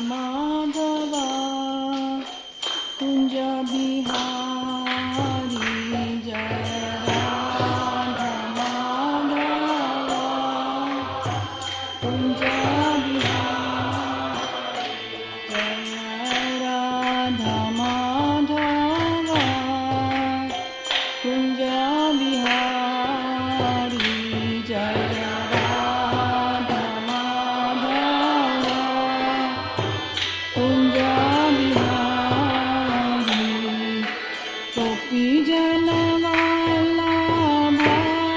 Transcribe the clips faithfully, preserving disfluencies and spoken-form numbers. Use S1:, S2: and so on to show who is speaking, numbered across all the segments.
S1: Madhava Kunja Bihari Jaya Radha Madhava Kunja Bihari Jaya Radha Madhava Kunja Bihari Jaya Radha Madhava Kunja Bihari Gopi Jana Vallabha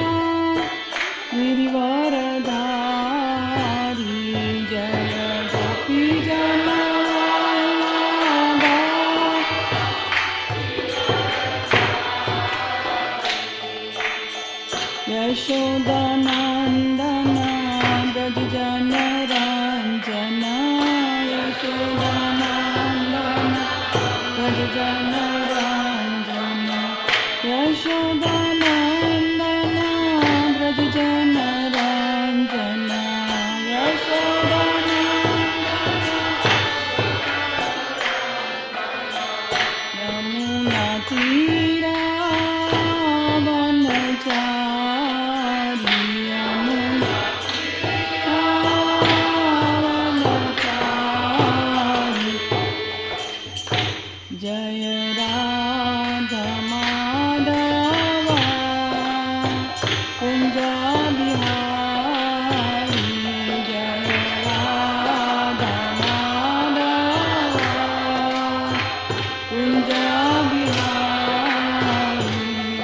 S1: Girivaradhari Jaya Gopi Jana Vallabha Yashodanandana Braj Jana Ranjana Yashodanandana Braj Jana Ranjana Yashodanandana Braj Jana Ranjana Yashodanandana Yamuna Tira Vanachari Yamuna Vanachari Jaya Radha Madhava Kunja Bihari Jaya Radha Madhava Kunja Bihari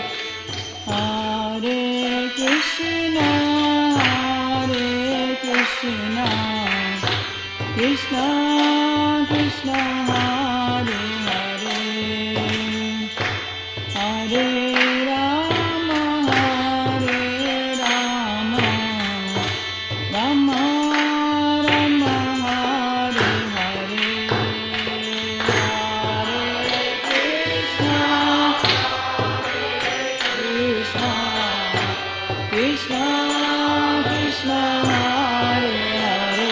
S1: Hare Krishna Hare Krishna Krishna Krishna Hare Hare Hare Rama Hare Rama Rama Rama Hare Hare Hare Krishna Krishna Krishna Krishna Hare Hare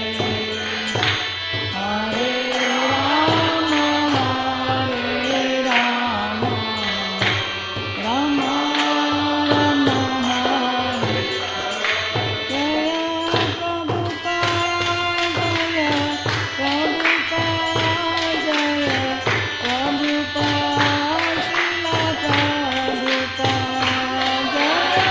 S1: Hare Rama Hare Rama Rama Rama Hare Jaya Prabhupada Jaya Prabhupada Jaya Prabhupada Srila Prabhupada Jaya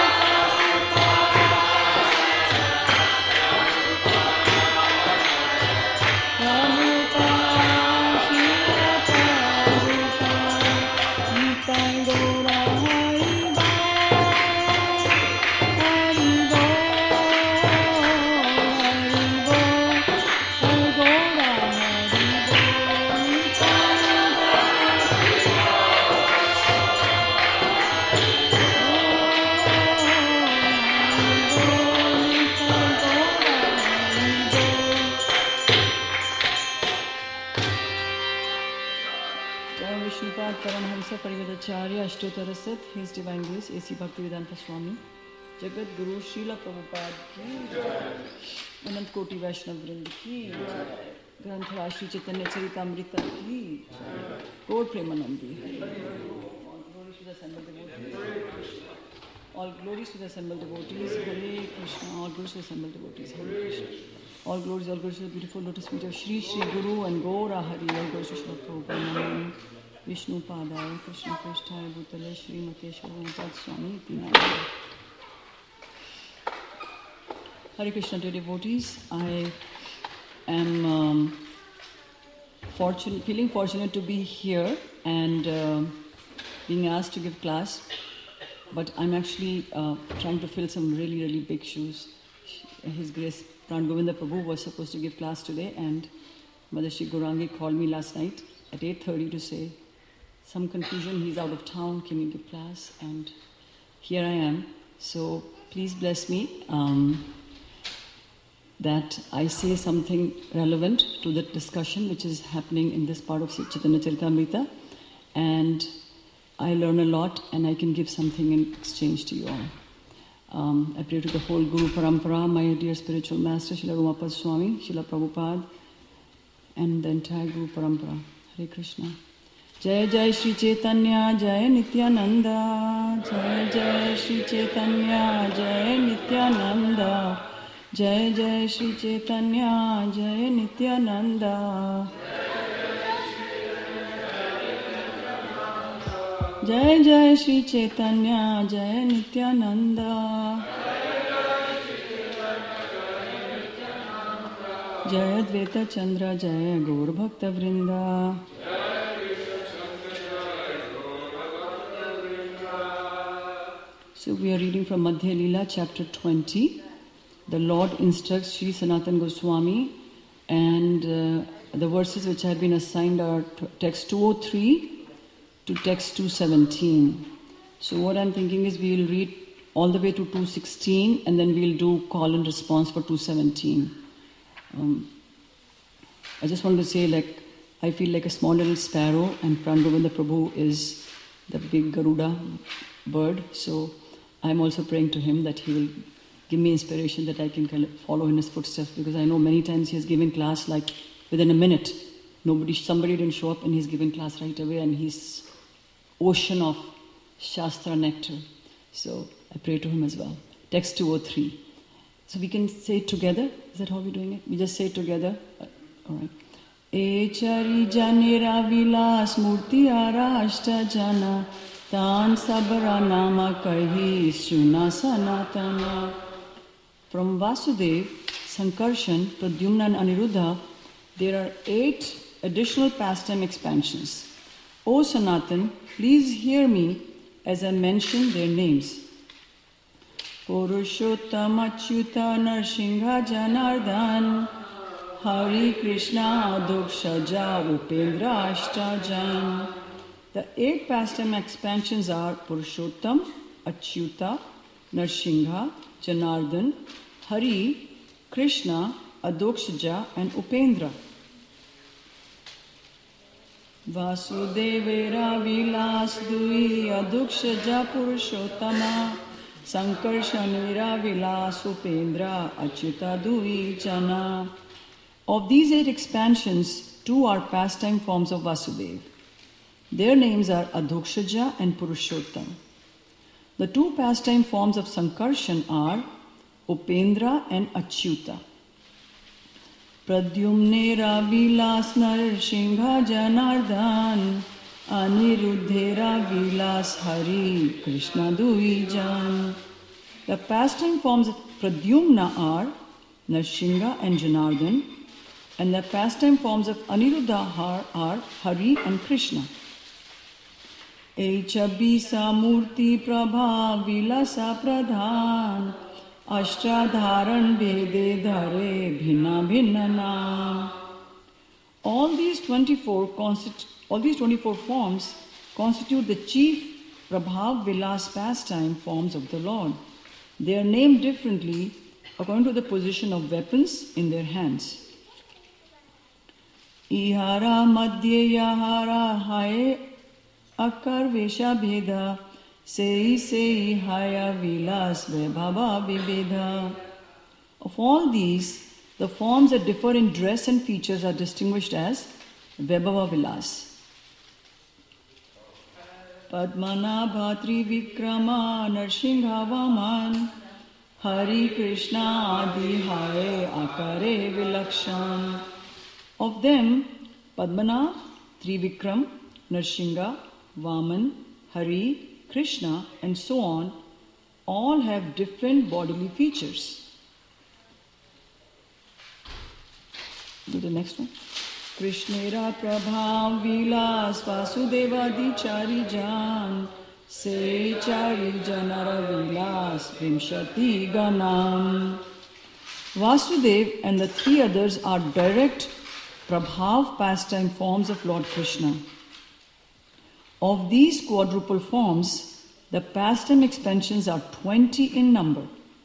S1: Prabhupada Srila Prabhupada Nitai Gaura Hari Bol Hari Bol Hari Bol Hari Gaura Hari Bol Nitai Jai Vishnupad Paramhamsa Parivedacharya Ashtotara Sith, His Divine Grace, A C Bhaktivedanta Swami, Jagat Guru Srila Prabhupada ki Jai, Anant Koti Vaishnav Vrind ki Jai, Granthara Shri Chaitanya Charitamrita ki Jai, Gaur Premanandi. All glories to the assembled devotees. All glories to the assembled devotees. Hare Krishna. All glories to the assembled devotees. Hare Krishna. All glories, all glories to the beautiful lotus feet of Shri Shri Guru and Gaura Hari. All glories to Shri Prabhupada. Vishnu Padaya, Krishna Krishtaya, Bhutale, Shri Mateshwara, Pad Swami, Tinaya. Hare Krishna, dear devotees. I am um, fortunate, feeling fortunate to be here and uh, being asked to give class. But I'm actually uh, trying to fill some really, really big shoes. His Grace Pran Govinda Prabhu was supposed to give class today, and Mother Shri Gaurangi called me last night at eight thirty to say, some confusion, he's out of town, can you give class? And here I am. So please bless me um, that I say something relevant to the discussion which is happening in this part of Chaitanya Charitamrita, and I learn a lot and I can give something in exchange to you all. Um, I pray to the whole Guru Parampara, my dear spiritual master, Srila Rumapad Swami, Srila Prabhupada, and the entire Guru Parampara. Hare Krishna. Jai Jai Shri Chaitanya, Jai Nityananda. Jai Jai Shri Chaitanya, Jai Nityananda. Jai Jai Shri Chaitanya, Jai Nityananda. Jai Jai Shri Chaitanya, Jai Nityananda. Jai Advaita Chandra, Jai Gaur Bhakta Vrinda. So we are reading from Madhya Leela, chapter twenty. The Lord instructs Sri Sanatana Goswami, and uh, the verses which have been assigned are t- text two oh three to text two seventeen. So what I'm thinking is we will read all the way to two sixteen and then we'll do call and response for two seventeen. Um, I just want to say, like, I feel like a small little sparrow, and Pran Govinda Prabhu is the big Garuda bird. So I'm also praying to him that he will give me inspiration that I can kind of follow in his footsteps, because I know many times he has given class like within a minute. Nobody, somebody didn't show up and he's giving class right away, and he's ocean of Shastra nectar. So I pray to him as well. Text two oh three. So we can say it together. Is that how we're doing it? We just say it together. Uh, all right. Echari janira vilas murti ara ashta jana tan sabara nama kahi suna sanatana. From Vasudev, Sankarshan, Pradyumna and Aniruddha, there are eight additional pastime expansions. O Sanatan, please hear me as I mention their names. Purushottama Achyuta Narsingha Janardhan, Hari Krishna Adokshaja Upendra Ashtajan. The eight pastime expansions are Purushottam, Achyuta, Narsingha, Janardhan, Hari, Krishna, Adokshaja and Upendra. Vasudevera Vilas Dui Adokshaja Purushottama Sankarshanira Vilas Upendra Achyuta Dui Jana. Of these eight expansions, two are pastime forms of Vasudeva. Their names are Adokshaja and Purushottam. The two pastime forms of Sankarshan are Upendra and Achyuta. Pradyumnera Vilas Narsingha Janardhan, Aniruddhera Vilas Hari Krishna Duijan. The pastime forms of Pradyumna are Narsingha and Janardhan, and the pastime forms of Aniruddha are Hari and Krishna. Echabisa Murti Prabha Vilasa Pradhan, Ashtadharan Vede Dhare Bhinna Bhinna Naam. All these twenty-four constitu- all these twenty-four forms constitute the chief Prabhav Vilas pastime forms of the Lord. They are named differently according to the position of weapons in their hands. Ihara Madhye Yahara Haye Akar Vesha Bheda Sei Sei Haya Vilas Vaibhava Viveda. Of all these, the forms that differ in dress and features are distinguished as Vaibhava Vilas. Padmanabha Trivikrama Narsingha Vaman Hari Krishna Adi Haye Akare Vilakshan. Of them, Padmanabha, Trivikram, Narsingha, Vaman, Hari, Krishna, and so on, all have different bodily features. Do the next one. Krishnera Prabhav Vilas Vasudevadi Chari Jan Se Chari Janara Vilas Vimshati Ganam. Vasudev and the three others are direct Prabhav pastime forms of Lord Krishna. Of these quadruple forms, the pastime expansions are twenty in number.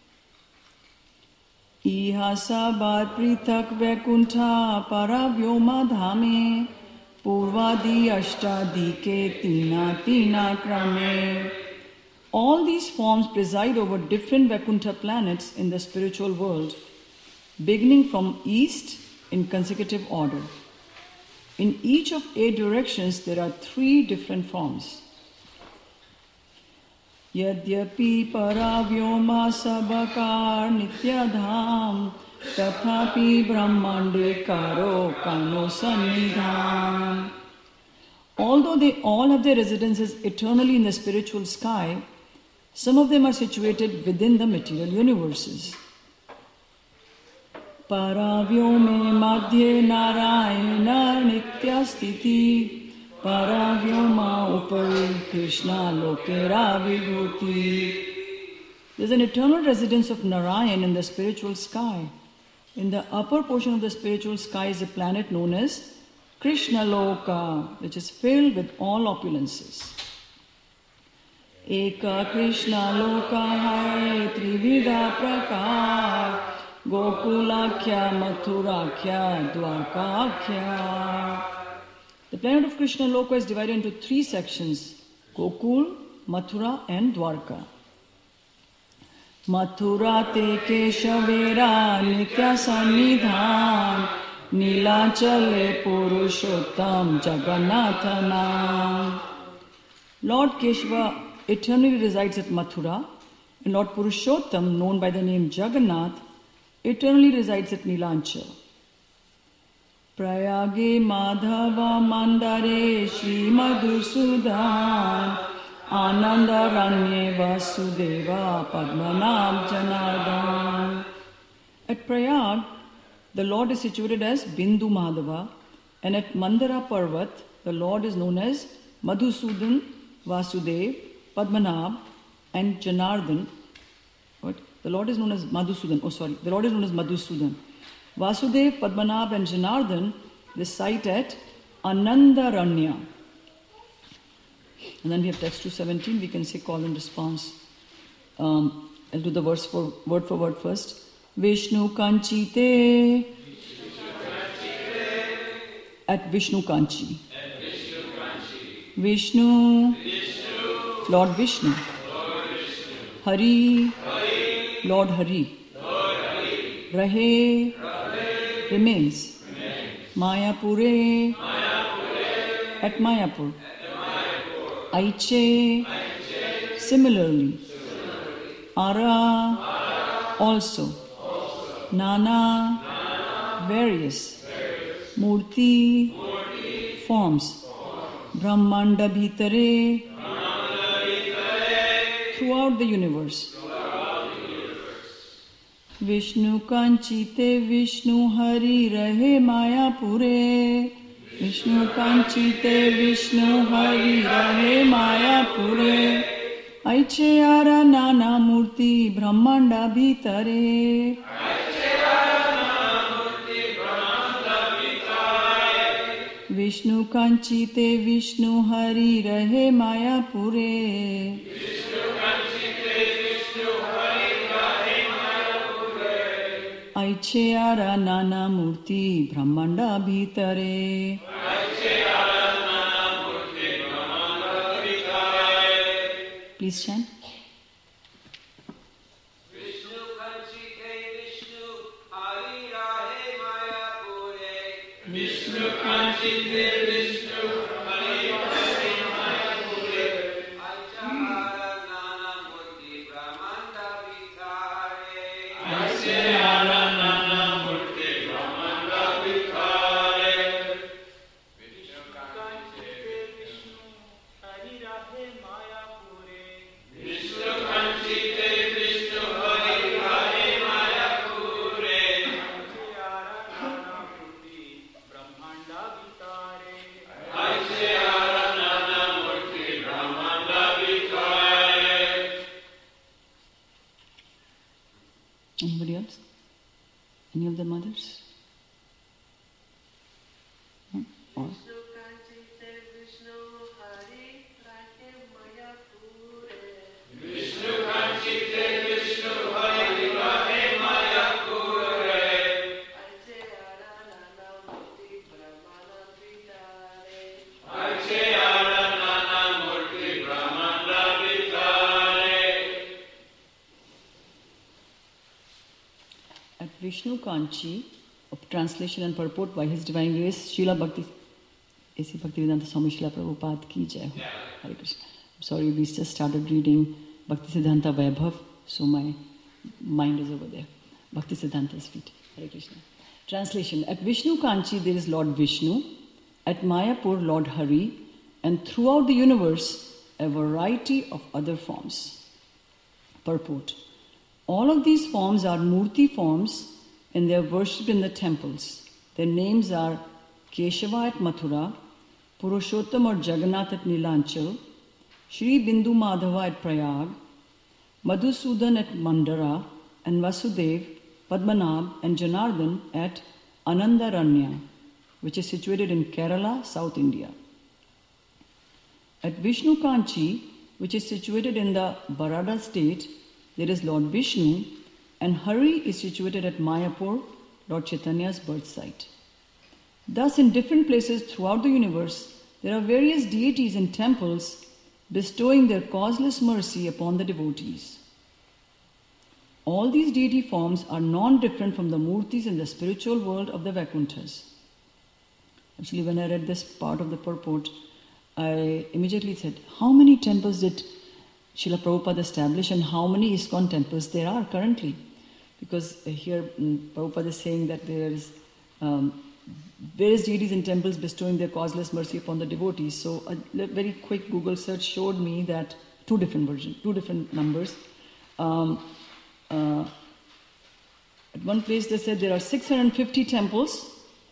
S1: Ihasa bar prithak vaikuntha paravyoma dhame purvadi ashtadike tina tina krame. All these forms preside over different Vaikuntha planets in the spiritual world, beginning from east in consecutive order. In each of eight directions, there are three different forms. Yadyapi paravyoma sabakar nityadham tathapi brahmande karo kano sannidham. Although they all have their residences eternally in the spiritual sky, some of them are situated within the material universes. Paravyome madhye narayana nityastiti Paravyoma upari Krishna lokera vibhuti. There's an eternal residence of Narayan in the spiritual sky. In the upper portion of the spiritual sky is a planet known as Krishna Loka, which is filled with all opulences. Eka Krishna Loka hai trivida prakar Gokulakya Mathurakhya Dwarkakya. The planet of Krishna Loka is divided into three sections: Gokul, Mathura and Dwarka. Mathura te Keshavera Nitya Sannidhan Nilachale Purushottam Jagannathanam. Lord Keshava eternally resides at Mathura, and Lord Purushottam, known by the name Jagannath, eternally resides at Nilanchal. Prayage Madhava Mandare Shri Madhusudan Anandaranye Vasudeva Padmanabh Janardhan. At Prayag, the Lord is situated as Bindu Madhava, and at Mandara Parvat, the Lord is known as Madhusudan, Vasudev, Padmanabh, and Janardhan. What? The Lord is known as Madhusudan. Oh, sorry. The Lord is known as Madhusudan. Vasudev, Padmanabh, and Janardhan reside at Anandaranya. And then we have text two seventeen. We can say call and response. Um, I'll do the verse for word for word first. Vishnu Kanchite. At Vishnu Kanchi. Vishnu. Lord Vishnu. Hari. Lord Hari. Rahe. Remains. Mayapure. At Mayapur. Aiche. Similarly. Ara. Also. Nana. Various. Murti. Forms. Brahmanda Bhitare. Throughout the universe. Vishnu Kanchite Vishnu Hari Rahe Mayapure. Vishnu Kanchite Vishnu Hari Rahe Mayapure. Aiche Ara Nana Murti Brahmanda Bhitare. Vishnu Kanchite Vishnu Hari Rahe Mayapure. Aiche Ara Nana Murti Brahmanda Bhitare. Please chant.
S2: Vishnu Kanchite Vishnu Hari Rahe Mayapure. Vishnu Kanchite Vishnu Hari Rahe Mayapure. Aicha Ara Nana Murti Brahmanda Bhitare. Aicha Ara Nana Murti Brahmanda Bhitare. Vishnu Kanchite Vishnu Hari Rahe Mayapure. Vishnu Kanchite Vishnu Hari Rahe Mayapure. Aiche Ara Nana Murti Brahmanda Bhitare. Aiche Ara Nana Murti Brahmanda Bhitare.
S1: Anybody else? Any of the mothers? Hmm? Or?
S3: Vishnu Kanchite Vishnu Hari Rahe Mayapure.
S2: Vishnu Kanchite Vishnu Hari Rahe Mayapure.
S3: Aiche Ara Nana Murti Brahmana Bhitare.
S2: Aiche Ara Nana Murti Brahmanda Bhitare.
S1: At Vishnu Kanchi, of translation and purport by His Divine Grace, Srila Bhakti A C Bhaktivedanta Swami Srila Prabhupada ki jai. Hare Krishna. I'm sorry, we just started reading Bhaktisiddhanta Vaibhav, so my mind is over there. Bhaktisiddhanta's feet. Hare Krishna. Translation. At Vishnu Kanchi there is Lord Vishnu, at Mayapur Lord Hari, and throughout the universe a variety of other forms. Purport. All of these forms are Murti forms and they are worshipped in the temples. Their names are Keshava at Mathura, Purushottam or Jagannath at Nilanchal, Shri Bindu Madhava at Prayag, Madhusudan at Mandara, and Vasudev, Padmanabh and Janardhan at Anandaranya, which is situated in Kerala, South India. At Vishnu Kanchi, which is situated in the Barada state, there is Lord Vishnu, and Hari is situated at Mayapur, Lord Chaitanya's birth site. Thus, in different places throughout the universe, there are various deities and temples bestowing their causeless mercy upon the devotees. All these deity forms are non-different from the murtis in the spiritual world of the Vakunthas. Actually, when I read this part of the purport, I immediately said, how many temples did Srila Prabhupada establish and how many ISKCON temples there are currently? Because here um, Prabhupada is saying that there is um, various deities and temples bestowing their causeless mercy upon the devotees. So a very quick Google search showed me that two different versions, two different numbers. Um, uh, at one place they said there are six hundred fifty temples.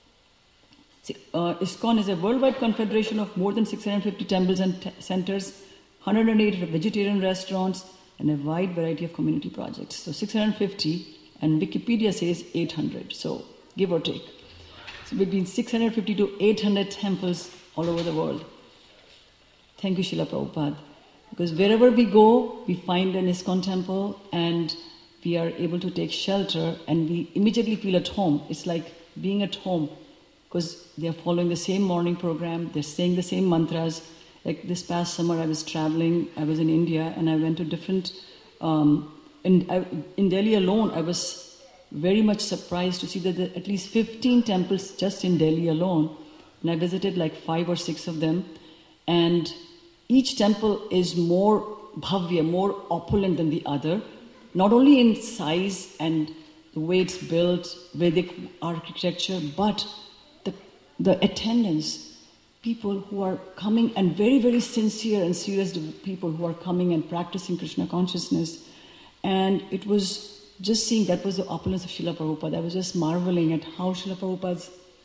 S1: Uh, ISKCON is a worldwide confederation of more than six hundred fifty temples and t- centers, one hundred eight vegetarian restaurants, and a wide variety of community projects. So six hundred fifty, and Wikipedia says eight hundred, so give or take. So between six hundred fifty to eight hundred temples all over the world. Thank you, Srila Prabhupada. Because wherever we go, we find an ISKCON temple and we are able to take shelter and we immediately feel at home. It's like being at home because they are following the same morning program, they're saying the same mantras. Like this past summer I was traveling, I was in India and I went to different, um, in, I, in Delhi alone I was very much surprised to see that there are at least fifteen temples just in Delhi alone. And I visited like five or six of them. And each temple is more bhavya, more opulent than the other. Not only in size and the way it's built, Vedic architecture, but the, the attendance, people who are coming and very, very sincere and serious people who are coming and practicing Krishna consciousness. And it was just seeing that was the opulence of Srila Prabhupada. I was just marveling at how Srila Prabhupada's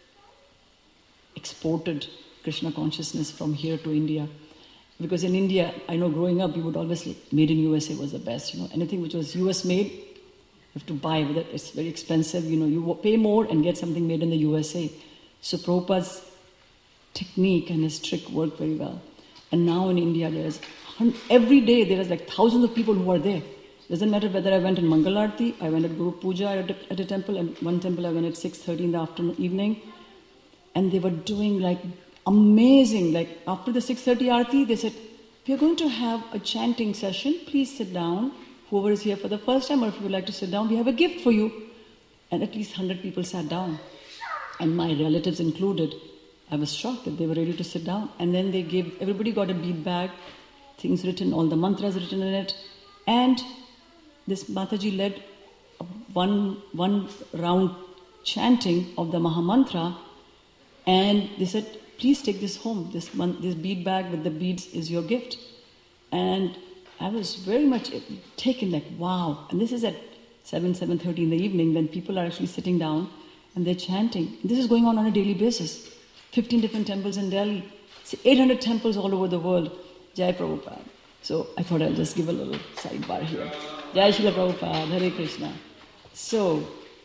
S1: exported Krishna consciousness from here to India. Because in India, I know growing up, we would always say, made in U S A was the best. You know, anything which was U S made, you have to buy with it. It's very expensive. You know, you pay more and get something made in the U S A. So Prabhupada's technique and his trick worked very well. And now in India, there's every day there is like thousands of people who are there. Doesn't matter whether I went in Mangalarti, I went at Guru Puja at a, at a temple, and one temple I went at six thirty in the afternoon, evening, and they were doing like amazing, like after the six thirty Aarti, they said, we are going to have a chanting session, please sit down. Whoever is here for the first time or if you would like to sit down, we have a gift for you. And at least one hundred people sat down. And my relatives included. I was shocked that they were ready to sit down. And then they gave, everybody got a bead bag, things written, all the mantras written in it. And this Mataji led one, one round chanting of the Mahamantra. And they said, please take this home. This one, this bead bag with the beads is your gift. And I was very much taken like, wow. And this is at seven, seven thirty in the evening when people are actually sitting down and they're chanting. And this is going on on a daily basis. fifteen different temples in Delhi. See, eight hundred temples all over the world. Jai Prabhupada. So I thought I'll just give a little sidebar here. Jai Srila Prabhupada, Hare Krishna. So,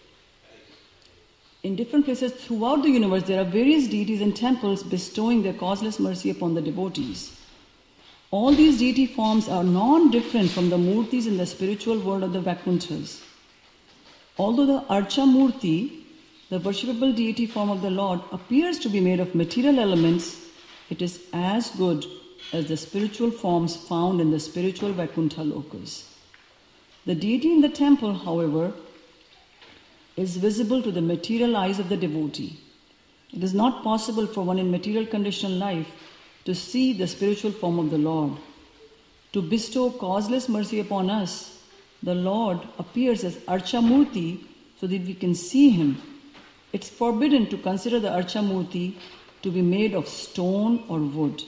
S1: in different places throughout the universe, there are various deities and temples bestowing their causeless mercy upon the devotees. All these deity forms are non-different from the murtis in the spiritual world of the Vakunthas. Although the Archa Murti, the worshipable deity form of the Lord, appears to be made of material elements, it is as good as the spiritual forms found in the spiritual Vaikuntha lokas. The deity in the temple, however, is visible to the material eyes of the devotee. It is not possible for one in material conditional life to see the spiritual form of the Lord. To bestow causeless mercy upon us, the Lord appears as Archamurti so that we can see Him. It's forbidden to consider the Archamurti to be made of stone or wood.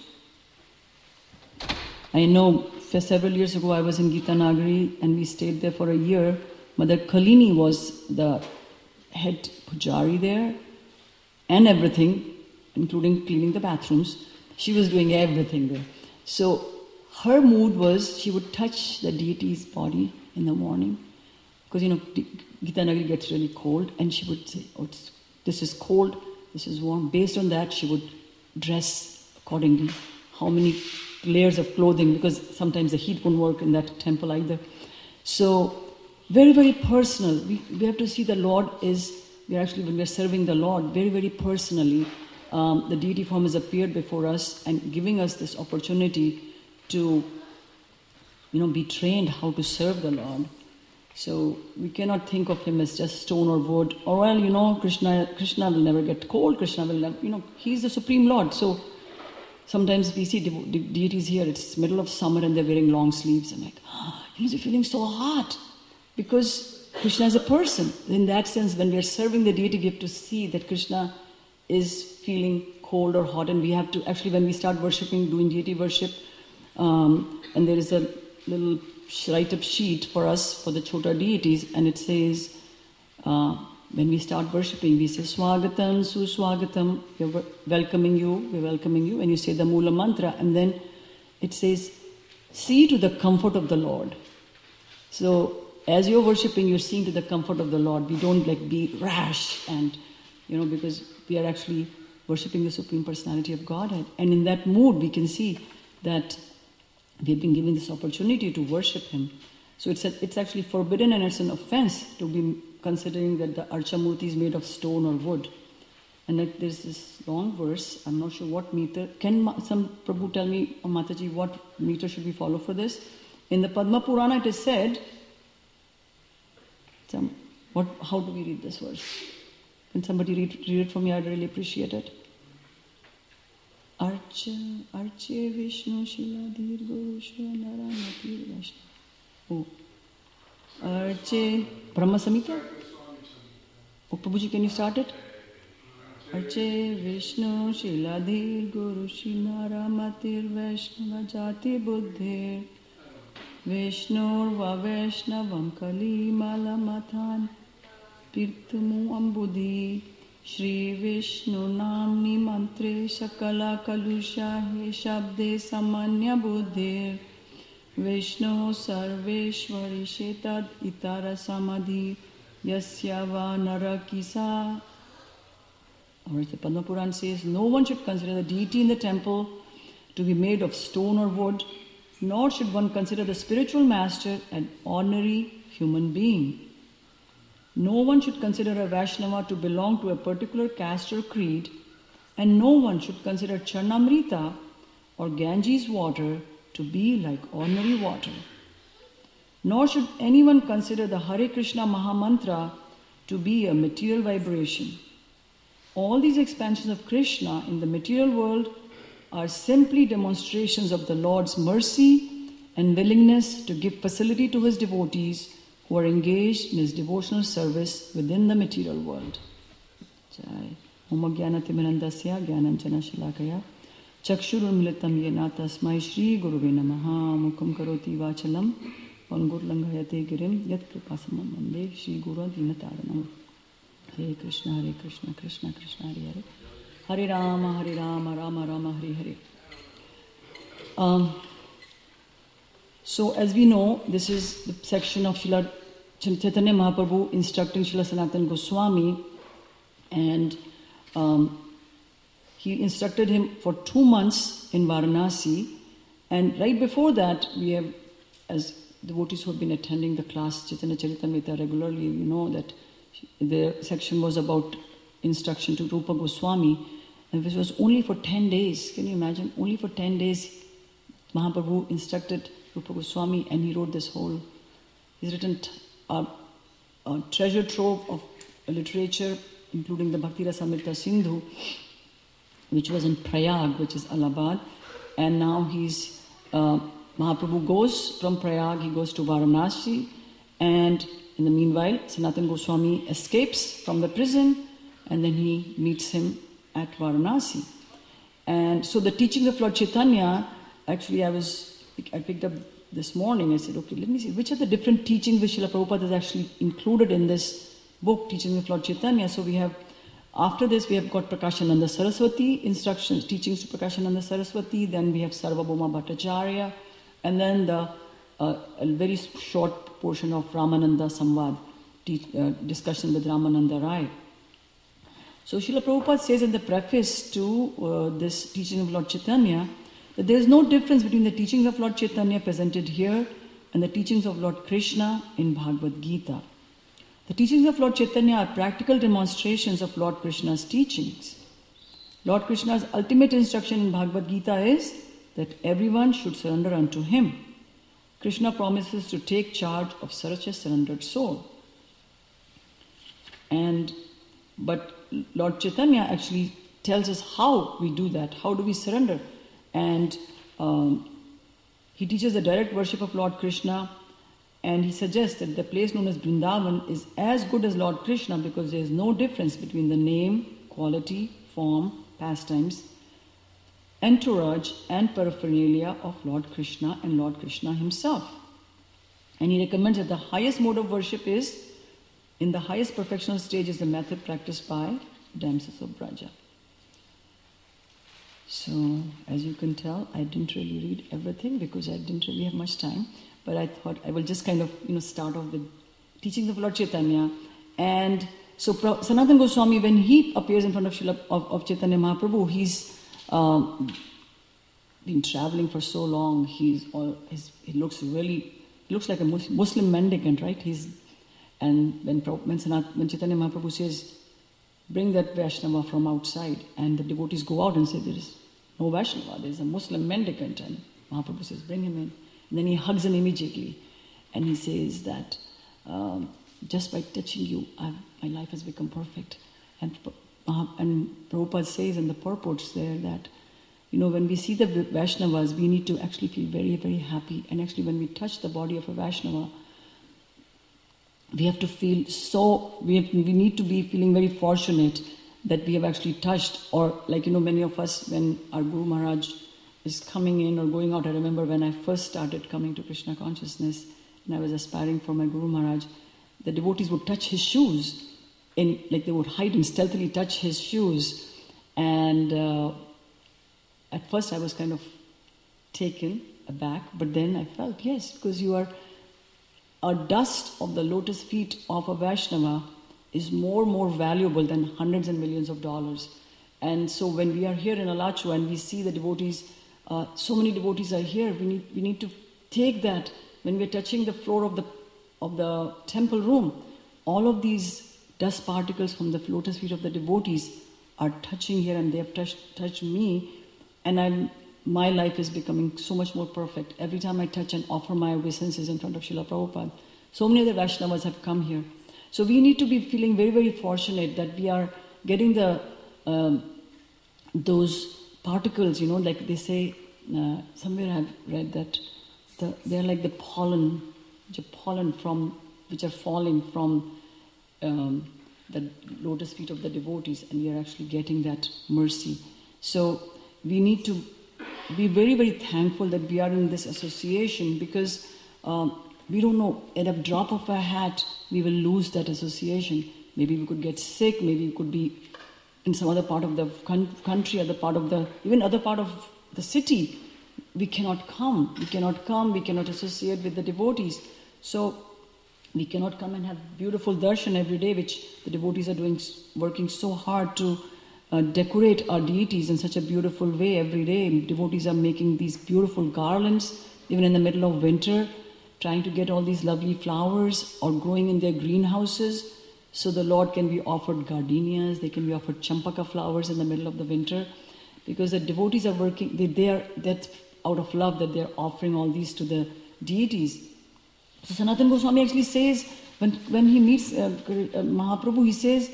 S1: I know for several years ago I was in Gitanagari and we stayed there for a year. Mother Kalini was the head pujari there and everything, including cleaning the bathrooms. She was doing everything there. So her mood was she would touch the deity's body in the morning because, you know, Gitanagari gets really cold and she would say, oh, it's, this is cold, this is warm. Based on that, she would dress accordingly. How many layers of clothing, because sometimes the heat won't work in that temple either. So, very, very personal. We, we have to see the Lord is, we are actually, when we are serving the Lord, very, very personally, um, the deity form has appeared before us and giving us this opportunity to, you know, be trained how to serve the Lord. So, we cannot think of Him as just stone or wood, or well, you know, Krishna, Krishna will never get cold, Krishna will never, you know, He's the Supreme Lord. So, sometimes we see de- de- deities here, it's middle of summer and they're wearing long sleeves. I'm like, oh, he's feeling so hot. Because Krishna is a person. In that sense, when we are serving the deity, we have to see that Krishna is feeling cold or hot. And we have to, actually, when we start worshipping, doing deity worship, um, and there is a little write-up sheet for us, for the Chota deities, and it says, uh, when we start worshipping, we say, Swagatam, Suswagatam, we're welcoming you, we're welcoming you, and you say the Mula Mantra, and then it says, see to the comfort of the Lord. So, as you're worshipping, you're seeing to the comfort of the Lord. We don't like be rash and, you know, because we are actually worshipping the Supreme Personality of Godhead. And in that mood, we can see that we've been given this opportunity to worship Him. So it's a, it's actually forbidden and it's an offense to be considering that the Archamurti is made of stone or wood. And like there's this long verse, I'm not sure what meter. Can Ma- some Prabhu tell me, oh, Mataji, what meter should we follow for this? In the Padma Purana it is said, some, what, how do we read this verse? Can somebody read, read it for me? I'd really appreciate it. Archa, Arche Vishnu Shila Dirgo Shvanara Vishnu. Oh. Arche Brahma Samhita? Oh, Prabhuji, can you start it? Arche Vishnu Shiladhir Guru Shinara Matir Vaishnava Jati Buddhir Vishnur Va Vaishnavam Kali Malamathan Pirtumu Ambudhi Shri Vishnu Namni Mantre Sakala Kalusha He Shabde Samanya Buddhir Vishnu Sarveshwari Shetad Itara Samadhi Yasya Va Narakisa. Or the Padma Puran says, no one should consider the deity in the temple to be made of stone or wood, nor should one consider the spiritual master an ordinary human being. No one should consider a Vaishnava to belong to a particular caste or creed, and no one should consider Charnamrita or Ganges water to be like ordinary water. Nor should anyone consider the Hare Krishna Mahamantra to be a material vibration. All these expansions of Krishna in the material world are simply demonstrations of the Lord's mercy and willingness to give facility to His devotees who are engaged in His devotional service within the material world. Jai. Om Jnana Timirandasya Jnananjana Shalakaya Chakshurunmilitam Yena Tasmai Shri Guruve Namaha Mukham Karoti Vachalam Pangur Langhayate Girim Yat Kripasamam Vande Shri Guru Dinataranam. Hare Krishna, Hare Krishna, Krishna Krishna, Hare Hare. Hare Rama, Hare Rama, Rama Rama, Hare Hare. Um, so as we know, this is the section of Srila Chaitanya Mahaprabhu instructing Srila Sanatana Goswami, and um, he instructed him for two months in Varanasi, and right before that we have, as devotees who have been attending the class Chaitanya Charitamrita regularly, you know that the section was about instruction to Rupa Goswami, and this was only for ten days. Can you imagine? Only for ten days Mahaprabhu instructed Rupa Goswami, and he wrote this whole, he's written a, a treasure trove of literature including the Bhakti Rasamrita Sindhu, which was in Prayag, which is Allahabad. And now he's, uh, Mahaprabhu goes from Prayag, he goes to Varanasi, and in the meanwhile, Sanatana Goswami escapes from the prison, and then he meets him at Varanasi. And so the teachings of Lord Chaitanya, actually I was, I picked up this morning, I said, okay, let me see, which are the different teachings which Srila Prabhupada has actually included in this book, Teachings of Lord Chaitanya. So we have, after this we have got Prakashananda Saraswati, instructions, teachings to Prakashananda Saraswati, then we have Sarvabhauma Bhattacharya, and then the uh, a very short portion of Ramananda Samvad, teach, uh, discussion with Ramananda Rai. So Srila Prabhupada says in the preface to uh, this teaching of Lord Chaitanya that there is no difference between the teachings of Lord Chaitanya presented here and the teachings of Lord Krishna in Bhagavad Gita. The teachings of Lord Chaitanya are practical demonstrations of Lord Krishna's teachings. Lord Krishna's ultimate instruction in Bhagavad Gita is that everyone should surrender unto him. Krishna promises to take charge of such a surrendered soul. And but Lord Chaitanya actually tells us how we do that, how do we surrender. And um, he teaches the direct worship of Lord Krishna, and he suggests that the place known as Vrindavan is as good as Lord Krishna because there is no difference between the name, quality, form, pastimes, entourage and paraphernalia of Lord Krishna and Lord Krishna himself. And he recommends that the highest mode of worship is, in the highest perfectional stage, is the method practiced by damsels of Braja. So, as you can tell, I didn't really read everything because I didn't really have much time. But I thought I will just kind of, you know, start off with teachings of Lord Chaitanya. And so Sanatana Goswami, when he appears in front of, Srila, of, of Chaitanya Mahaprabhu, he's um, been traveling for so long. He's all, his, he looks really, he looks like a Muslim mendicant, right? He's and when when, Sanat, when Chaitanya Mahaprabhu says, bring that Vaishnava from outside, and the devotees go out and say, there is no Vaishnava, there is a Muslim mendicant, and Mahaprabhu says, bring him in. And then he hugs him immediately, and he says that um, just by touching you, I've, my life has become perfect. And uh, and Prabhupada says in the purports there that, you know, when we see the Vaishnavas, we need to actually feel very, very happy. And actually when we touch the body of a Vaishnava, we have to feel so, we, have, we need to be feeling very fortunate that we have actually touched, or like, you know, many of us, when our Guru Maharaj is coming in or going out. I remember when I first started coming to Krishna consciousness and I was aspiring for my Guru Maharaj, the devotees would touch his shoes, in, like they would hide and stealthily touch his shoes. And uh, at first I was kind of taken aback, but then I felt, yes, because you are, a dust of the lotus feet of a Vaishnava is more more valuable than hundreds and millions of dollars. And so when we are here in Alachua and we see the devotees, uh, so many devotees are here, we need we need to take that when we're touching the floor of the of the temple room. All of these dust particles from the lotus feet of the devotees are touching here, and they have touched touched me, and I'm my life is becoming so much more perfect. Every time I touch and offer my obeisances in front of Srila Prabhupada, so many other Vaishnavas have come here. So we need to be feeling very, very fortunate that we are getting the um, those particles, you know, like they say, uh, somewhere I've read that the, they're like the pollen, the pollen from which are falling from um, the lotus feet of the devotees, and we are actually getting that mercy. So we need to be very, very thankful that we are in this association, because um, we don't know, at a drop of a hat, we will lose that association. Maybe we could get sick, maybe we could be in some other part of the country, other part of the, even other part of the city. We cannot come, we cannot come, we cannot associate with the devotees. So we cannot come and have beautiful darshan every day, which the devotees are doing, working so hard to Uh, decorate our deities in such a beautiful way every day. Devotees are making these beautiful garlands, even in the middle of winter, trying to get all these lovely flowers or growing in their greenhouses, so the Lord can be offered gardenias, they can be offered champaka flowers in the middle of the winter, because the devotees are working, they, they are, that's out of love that they are offering all these to the deities. So Sanatana Goswami actually says, when, when he meets uh, uh, Mahaprabhu, he says,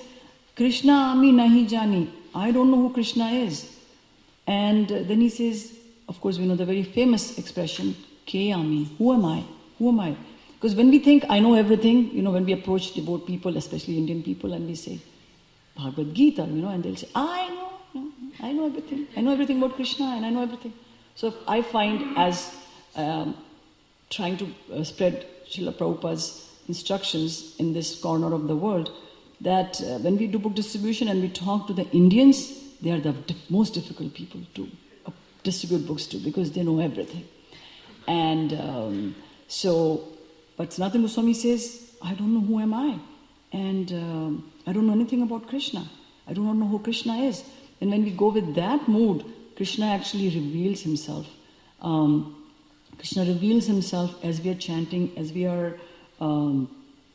S1: Krishna ami nahi jani. I don't know who Krishna is. And uh, then he says, of course, we know the very famous expression, Ke ami. Who am I? Who am I? Because when we think, I know everything, you know, when we approach devout people, especially Indian people, and we say, Bhagavad Gita, you know, and they'll say, I know, no, I know everything. I know everything about Krishna and I know everything. So I find as um, trying to uh, spread Srila Prabhupada's instructions in this corner of the world, that uh, when we do book distribution and we talk to the Indians, they are the dif- most difficult people to uh, distribute books to because they know everything. And um, so, but Sanatana Goswami says, I don't know who am I. And um, I don't know anything about Krishna. I do not know who Krishna is. And when we go with that mood, Krishna actually reveals himself. Um, Krishna reveals himself as we are chanting, as we are um,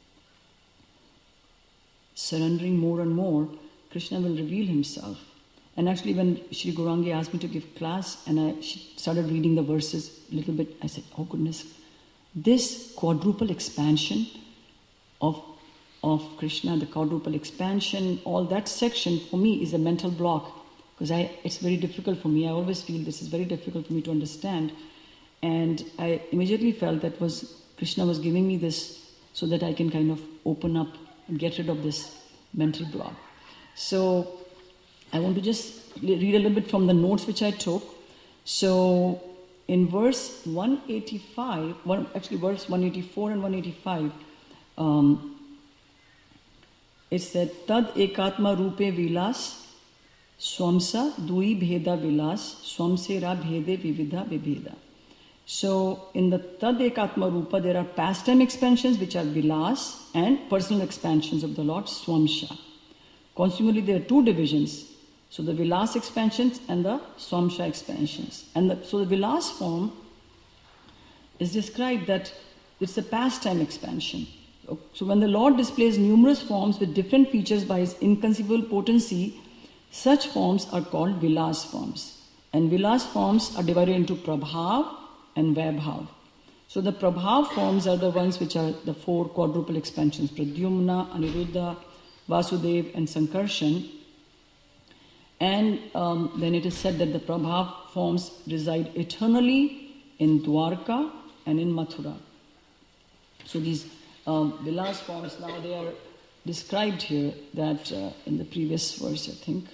S1: surrendering more and more. Krishna will reveal himself. And actually when Shri Gaurangi asked me to give class and I she started reading the verses a little bit, I said, oh goodness, this quadruple expansion of of Krishna, the quadruple expansion, all that section for me is a mental block because I it's very difficult for me. I always feel this is very difficult for me to understand. And I immediately felt that was Krishna was giving me this so that I can kind of open up and get rid of this mental block. So I want to just read a little bit from the notes which I took. So in verse one eighty-five, one, actually verse one eighty-four and one eighty-five, um, it said, Tad ekatma rupe vilas, swamsa dui bheda vilas, swamsera bhede vividha vibheda. So in the Tad ekatma rupa, there are pastime expansions which are vilas and personal expansions of the Lord, swamsha. Consequently, there are two divisions. So the vilas expansions and the swamsha expansions. And the, so the vilas form is described that it's a pastime expansion. So when the Lord displays numerous forms with different features by his inconceivable potency, such forms are called vilas forms. And vilas forms are divided into prabhav and vaibhav. So the prabhav forms are the ones which are the four quadruple expansions, Pradyumna, Aniruddha, Vasudev and Sankarshan. And um, then it is said that the prabhav forms reside eternally in Dwarka and in Mathura. So these um, vilas forms, now they are described here that uh, in the previous verse, I think,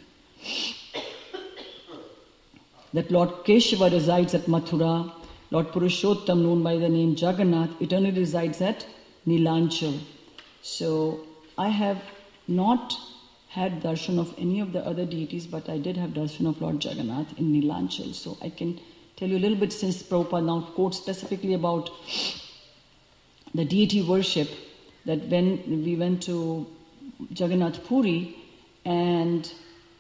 S1: that Lord Keshava resides at Mathura, Lord Purushottam, known by the name Jagannath, eternally resides at Nilanchal. So I have not had darshan of any of the other deities, but I did have darshan of Lord Jagannath in Nilanchal. So I can tell you a little bit, since Prabhupada now quotes specifically about the deity worship, that when we went to Jagannath Puri and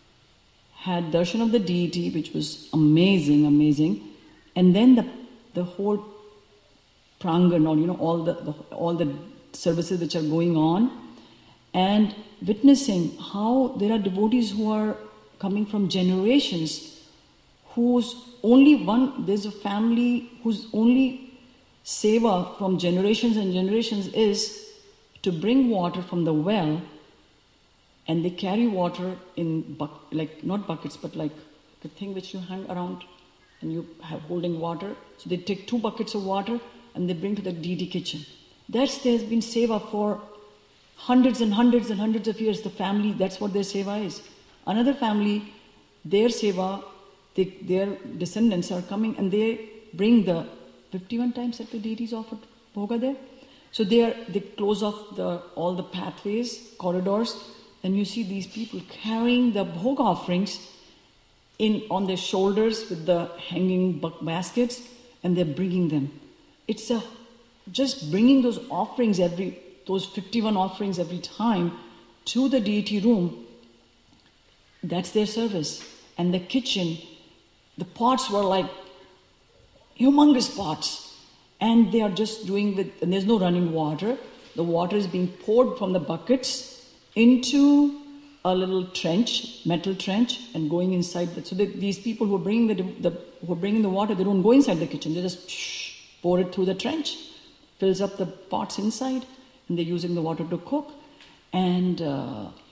S1: had darshan of the deity, which was amazing, amazing, and then the the whole prangan, or you know, all the, the all the services which are going on, and witnessing how there are devotees who are coming from generations, whose only one, there's a family whose only seva from generations and generations is to bring water from the well, and they carry water in, buck, like not buckets, but like the thing which you hang around and you have holding water. So they take two buckets of water and they bring to the deity kitchen. That's, there's been seva for hundreds and hundreds and hundreds of years. The family, that's what their seva is. Another family, their seva, they, their descendants are coming and they bring the fifty-one times that the deities offered bhoga there. So they are, they close off the all the pathways, corridors, and you see these people carrying the bhoga offerings in on their shoulders with the hanging baskets, and they're bringing them. It's a just bringing those offerings every those fifty-one offerings every time to the deity room. That's their service. And the kitchen, the pots were like humongous pots, and they are just doing with, and there's no running water. The water is being poured from the buckets into a little trench, metal trench, and going inside. The, so they, these people who are bringing the, the who are bringing the water, they don't go inside the kitchen. They just shh, pour it through the trench, fills up the pots inside, and they're using the water to cook. And uh,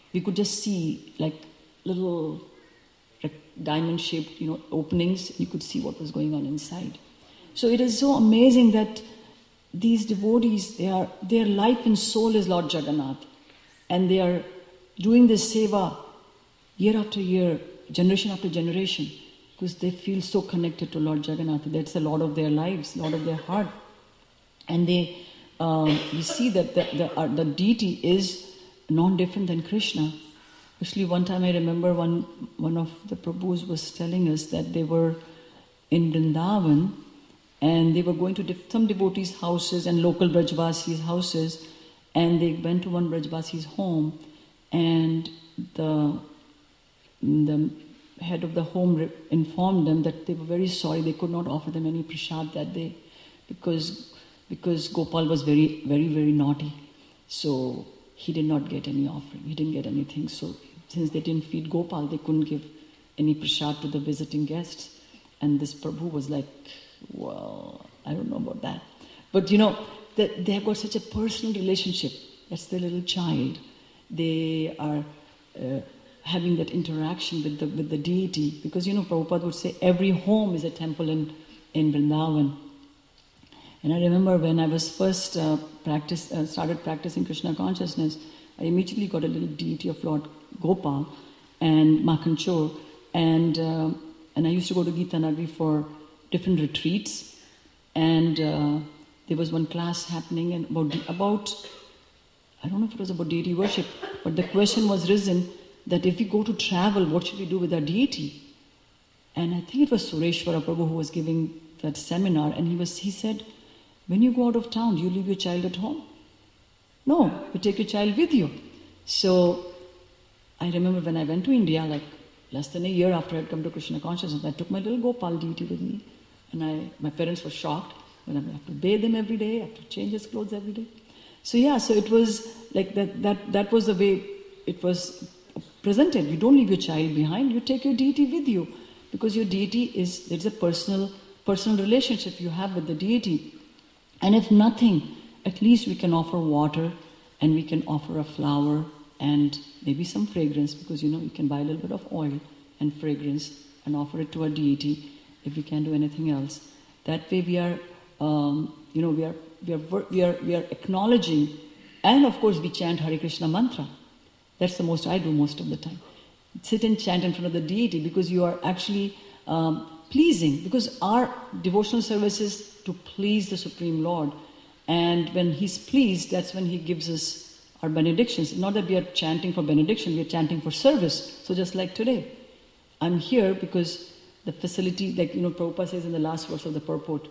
S1: we could just see like little diamond-shaped, you know, openings. You could see what was going on inside. So it is so amazing that these devotees, they are, their life and soul is Lord Jagannath. And they are doing this seva year after year, generation after generation, because they feel so connected to Lord Jagannath. That's the Lord of their lives, Lord of their heart. And they, um, we see that the, the, uh, the deity is non-different than Krishna. Actually, one time I remember one, one of the Prabhus was telling us that they were in Vrindavan, and they were going to de- some devotees' houses and local Brajvasis' houses, and they went to one Brajvasi's home, and the, the head of the home re- informed them that they were very sorry they could not offer them any prasad that day, because because Gopal was very, very, very naughty. So he did not get any offering. He didn't get anything. So since they didn't feed Gopal, they couldn't give any prasad to the visiting guests. And this Prabhu was like, well, I don't know about that. But you know, they, they have got such a personal relationship. That's the little child. They are uh, having that interaction with the with the deity. Because, you know, Prabhupada would say every home is a temple in, in Vrindavan. And I remember when I was first uh, practice, uh, started practicing Krishna consciousness, I immediately got a little deity of Lord Gopal and Makhanchor, and uh, and I used to go to Gita Nagari for different retreats, and uh, there was one class happening and about about I don't know if it was about deity worship, but the question was risen that if we go to travel, what should we do with our deity? And I think it was Sureshwara Prabhu who was giving that seminar, and he was he said, when you go out of town, do you leave your child at home? No, you take your child with you. So I remember when I went to India, like less than a year after I had come to Krishna consciousness, I took my little Gopal deity with me. And I, my parents were shocked when I have to bathe him every day, I have to change his clothes every day. So yeah, so it was like that, that, that was the way it was presented. You don't leave your child behind, you take your deity with you. Because your deity is, there's a personal, personal relationship you have with the deity. And if nothing, at least we can offer water, and we can offer a flower and maybe some fragrance, because you know you can buy a little bit of oil and fragrance and offer it to our deity if we can't do anything else. That way we are, um, you know, we are we are we are we are acknowledging, and of course we chant Hare Krishna mantra. That's the most I do most of the time. Sit and chant in front of the deity, because you are actually um, pleasing, because our devotional service is to please the Supreme Lord. And when He's pleased, that's when He gives us our benedictions. Not that we are chanting for benediction, we are chanting for service. So just like today, I'm here because the facility, like, you know, Prabhupada says in the last verse of the purport,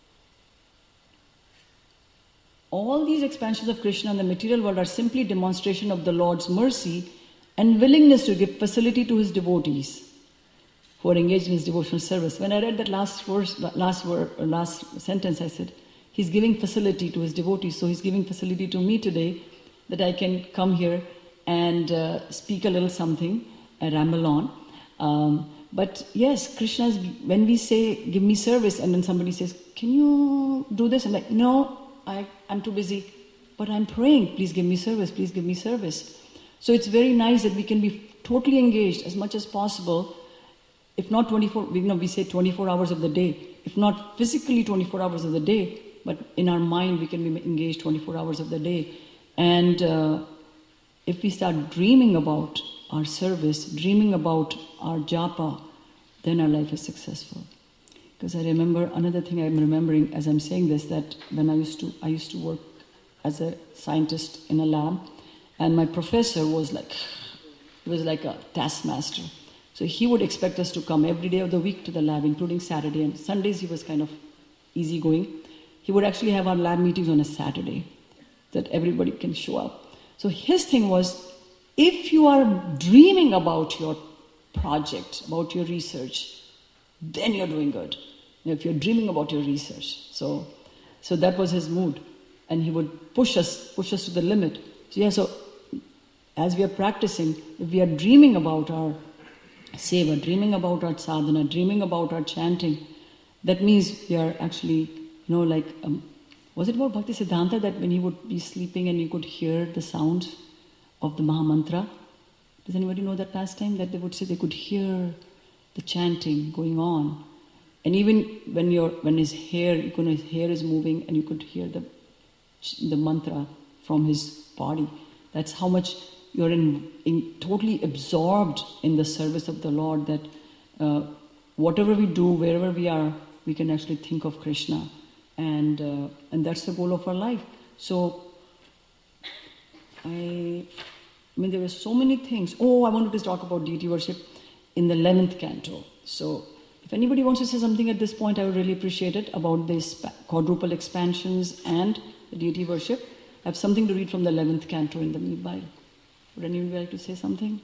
S1: all these expansions of Krishna in the material world are simply demonstration of the Lord's mercy and willingness to give facility to His devotees who are engaged in His devotional service. When I read that last verse, last word, last sentence, I said, He's giving facility to His devotees, so He's giving facility to me today that I can come here and uh, speak a little something, and ramble on. Um, but yes, Krishna is, when we say, give me service, and then somebody says, can you do this? I'm like, no, I, I'm too busy, but I'm praying, please give me service, please give me service. So it's very nice that we can be totally engaged as much as possible, if not twenty-four, you know, we say twenty-four hours of the day, if not physically twenty-four hours of the day, but in our mind we can be engaged twenty-four hours of the day. And uh, if we start dreaming about our service, dreaming about our japa, then our life is successful. Because I remember another thing I'm remembering as I'm saying this, that when I used to I used to work as a scientist in a lab, and my professor was like, he was like a taskmaster. So he would expect us to come every day of the week to the lab, including Saturday, and Sundays he was kind of easygoing. He would actually have our lab meetings on a Saturday, that everybody can show up. So his thing was, if you are dreaming about your project, about your research, then you're doing good. If you're dreaming about your research. So so that was his mood. And he would push us, push us to the limit. So yeah, so as we are practicing, if we are dreaming about our seva, dreaming about our sadhana, dreaming about our chanting, that means we are actually, you know, like, um, was it about Bhakti Siddhanta that when he would be sleeping and you could hear the sound of the Mahamantra, Does anybody know that pastime? That they would say they could hear the chanting going on. And even when your when his hair, you could, his hair is moving and you could hear the the mantra from his body. That's how much you're in, in totally absorbed in the service of the Lord, that uh, whatever we do, wherever we are, we can actually think of Krishna. And uh, and that's the goal of our life. So, I, I mean, there were so many things. Oh, I wanted to talk about deity worship in the eleventh canto. So, if anybody wants to say something at this point, I would really appreciate it about these quadruple expansions and the deity worship. I have something to read from the eleventh canto in the Bible. Would anyone like to say something?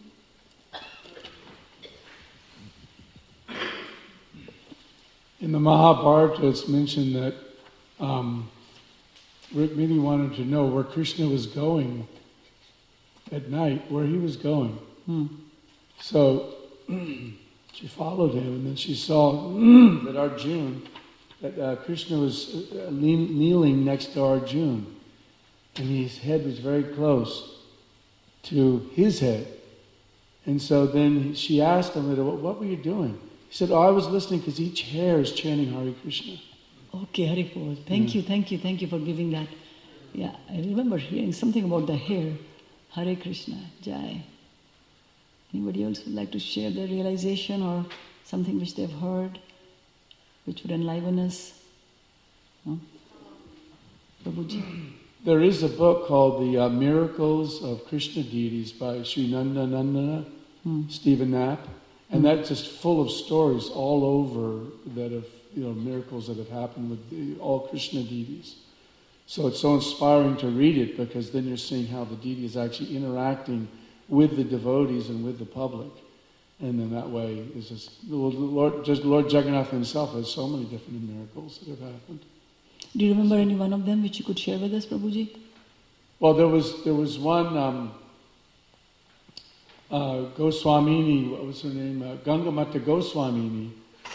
S4: In the Mahabharata, it's mentioned that um, Rukmini wanted to know where Krishna was going at night, where he was going.
S1: Hmm.
S4: So she followed him, and then she saw that Arjuna, that uh, Krishna was uh, kneeling next to Arjuna, and his head was very close to his head. And so then she asked him, what were you doing? He said, oh, I was listening because each hair is chanting Hare Krishna.
S1: Okay, Haripur. Thank
S4: Yeah.
S1: you, thank you, thank you for giving that. Yeah, I remember hearing something about the hair. Hare Krishna, Jai. Anybody else would like to share their realization or something which they've heard, which would enliven us? No? Prabhuji?
S4: There is a book called The uh, Miracles of Krishna Deities by Sri Nanda Nandana,
S1: Hmm.
S4: Stephen Knapp, and that's just full of stories all over that have, you know, miracles that have happened with the, all Krishna deities. So it's so inspiring to read it, because then you're seeing how the deity is actually interacting with the devotees and with the public. And then that way is just, Lord, just Lord Jagannath himself has so many different miracles that have happened.
S1: Do you remember any one of them which you could share with us, Prabhuji?
S4: Well, there was there was one um, uh, Goswamini. What was her name? Uh, Gangamata Goswamini.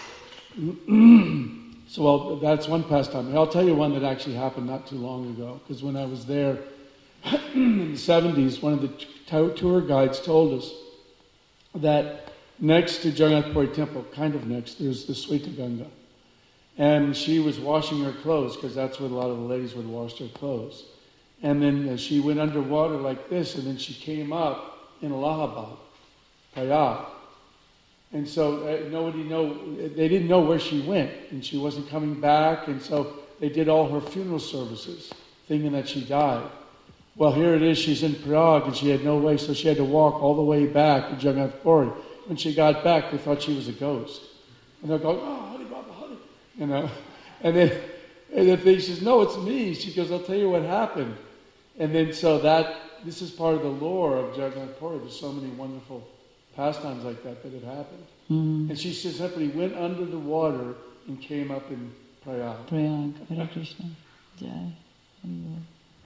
S4: So, well, that's one pastime. I'll tell you one that actually happened not too long ago. Because when I was there in the seventies, one of the t- tour guides told us that next to Jagannath Puri Temple, kind of next, there's the Sweta Ganga. And she was washing her clothes, because that's where a lot of the ladies would wash their clothes. And then uh, she went underwater like this, and then she came up in Allahabad, Prayag. And so uh, nobody know, they didn't know where she went, and she wasn't coming back, and so they did all her funeral services, thinking that she died. Well, here it is, she's in Prague, and she had no way, so she had to walk all the way back to Jagannath Puri. When she got back, they thought she was a ghost. And they're going, oh, Hari Baba, Hari. You know, and then, and then she says, no, it's me. She goes, I'll tell you what happened. And then so that, this is part of the lore of Jagannath Puri. There's so many wonderful pastimes like that that have happened.
S1: Mm.
S4: And she just simply went under the water and came up in Prayag.
S1: Prayag, Hare Krishna, Jai. Hare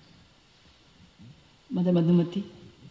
S1: Mother Madhumati.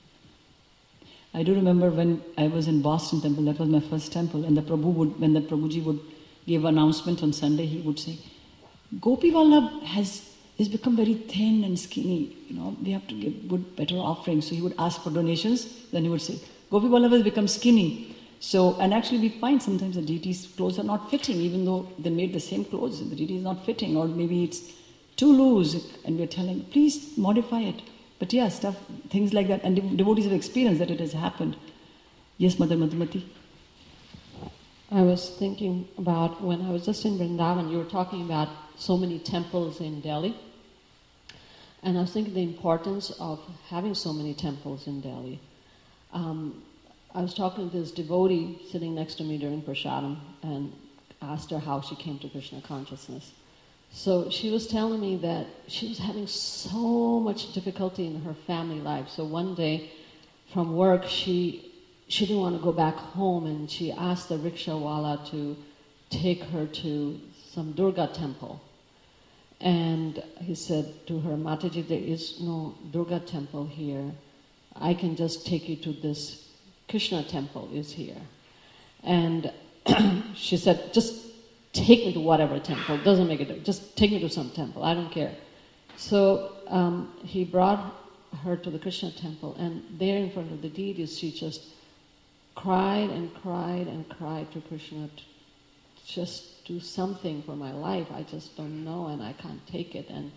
S1: I do remember when I was in Boston Temple, that was my first temple, and the Prabhu would, when the Prabhuji would give announcement on Sunday, he would say, Gopi Vallabh has, has become very thin and skinny, you know, we have to give good, better offerings. So he would ask for donations, then he would say, Gopi Vallabh has become skinny. So, and actually we find sometimes the deity's clothes are not fitting, even though they made the same clothes, the deity is not fitting, or maybe it's too loose, and we're telling, please modify it. But yeah, stuff, things like that, and devotees have experienced that it has happened. Yes, Mother Madhumati?
S5: I was thinking about when I was just in Vrindavan, you were talking about so many temples in Delhi. And I was thinking the importance of having so many temples in Delhi. Um, I was talking to this devotee sitting next to me during Prasadam and asked her how she came to Krishna consciousness. So she was telling me that she was having so much difficulty in her family life. So one day from work, she she didn't want to go back home, and she asked the rickshawala to take her to some Durga temple. And he said to her, Mataji, there is no Durga temple here. I can just take you to this Krishna temple is here. And she said, just take me to whatever temple, doesn't make a difference, just take me to some temple, I don't care. So um, he brought her to the Krishna temple, and there in front of the deities, she just cried and cried and cried to Krishna to just do something for my life. I just don't know and I can't take it. And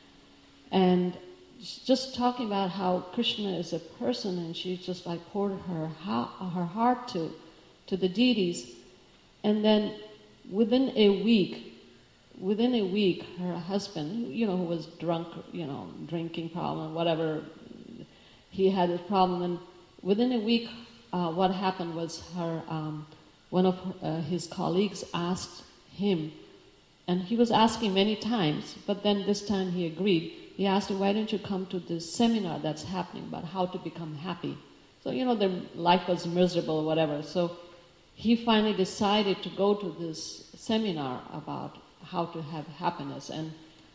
S5: and just talking about how Krishna is a person, and she just like poured her her heart to to the deities. And then within a week, within a week, her husband, you know, who was drunk, you know, drinking problem, whatever, he had a problem. And within a week, uh, what happened was her, um, one of her, uh, his colleagues asked him, and he was asking many times, but then this time he agreed. He asked him, why don't you come to this seminar that's happening about how to become happy? So, you know, their life was miserable or whatever. So he finally decided to go to this seminar about how to have happiness. And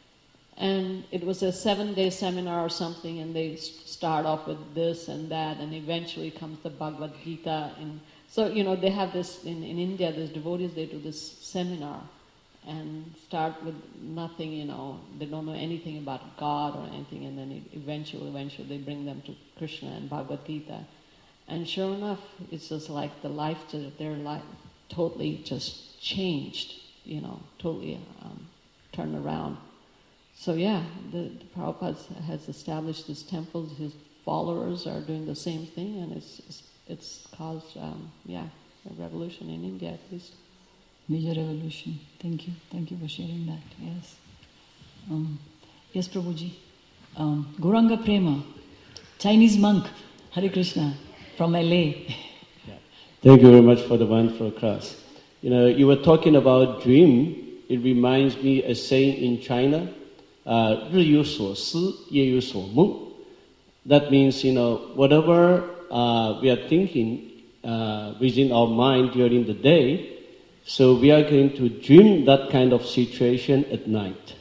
S5: and it was a seven-day seminar or something, and they start off with this and that, and eventually comes the Bhagavad Gita. And so, you know, they have this, in, in India, there's devotees, they do this seminar and start with nothing, you know, they don't know anything about God or anything, and then eventually, eventually they bring them to Krishna and Bhagavad Gita. And sure enough, it's just like the life, their life totally just changed, you know, totally um, turned around. So yeah, the, the Prabhupada has established these temples, his followers are doing the same thing, and it's it's, it's caused, um, yeah, a revolution in India at least.
S1: Major revolution. Thank you. Thank you for sharing that. Yes. Um, yes, Prabhuji. Um, Gauranga Prema, Chinese monk, Hare Krishna, from L A.
S6: Yeah. Thank you very much for the wonderful class. You know, you were talking about dream. It reminds me a saying in China, uh, 日有所思, 夜有所梦. That means, you know, whatever uh, we are thinking uh, within our mind during the day, so we are going to dream that kind of situation at night.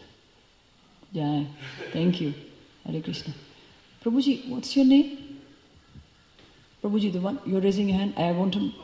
S1: Yeah, thank you. Hare Krishna. Prabhuji, what's your name? Prabhuji, the one, you're raising your hand. I want to...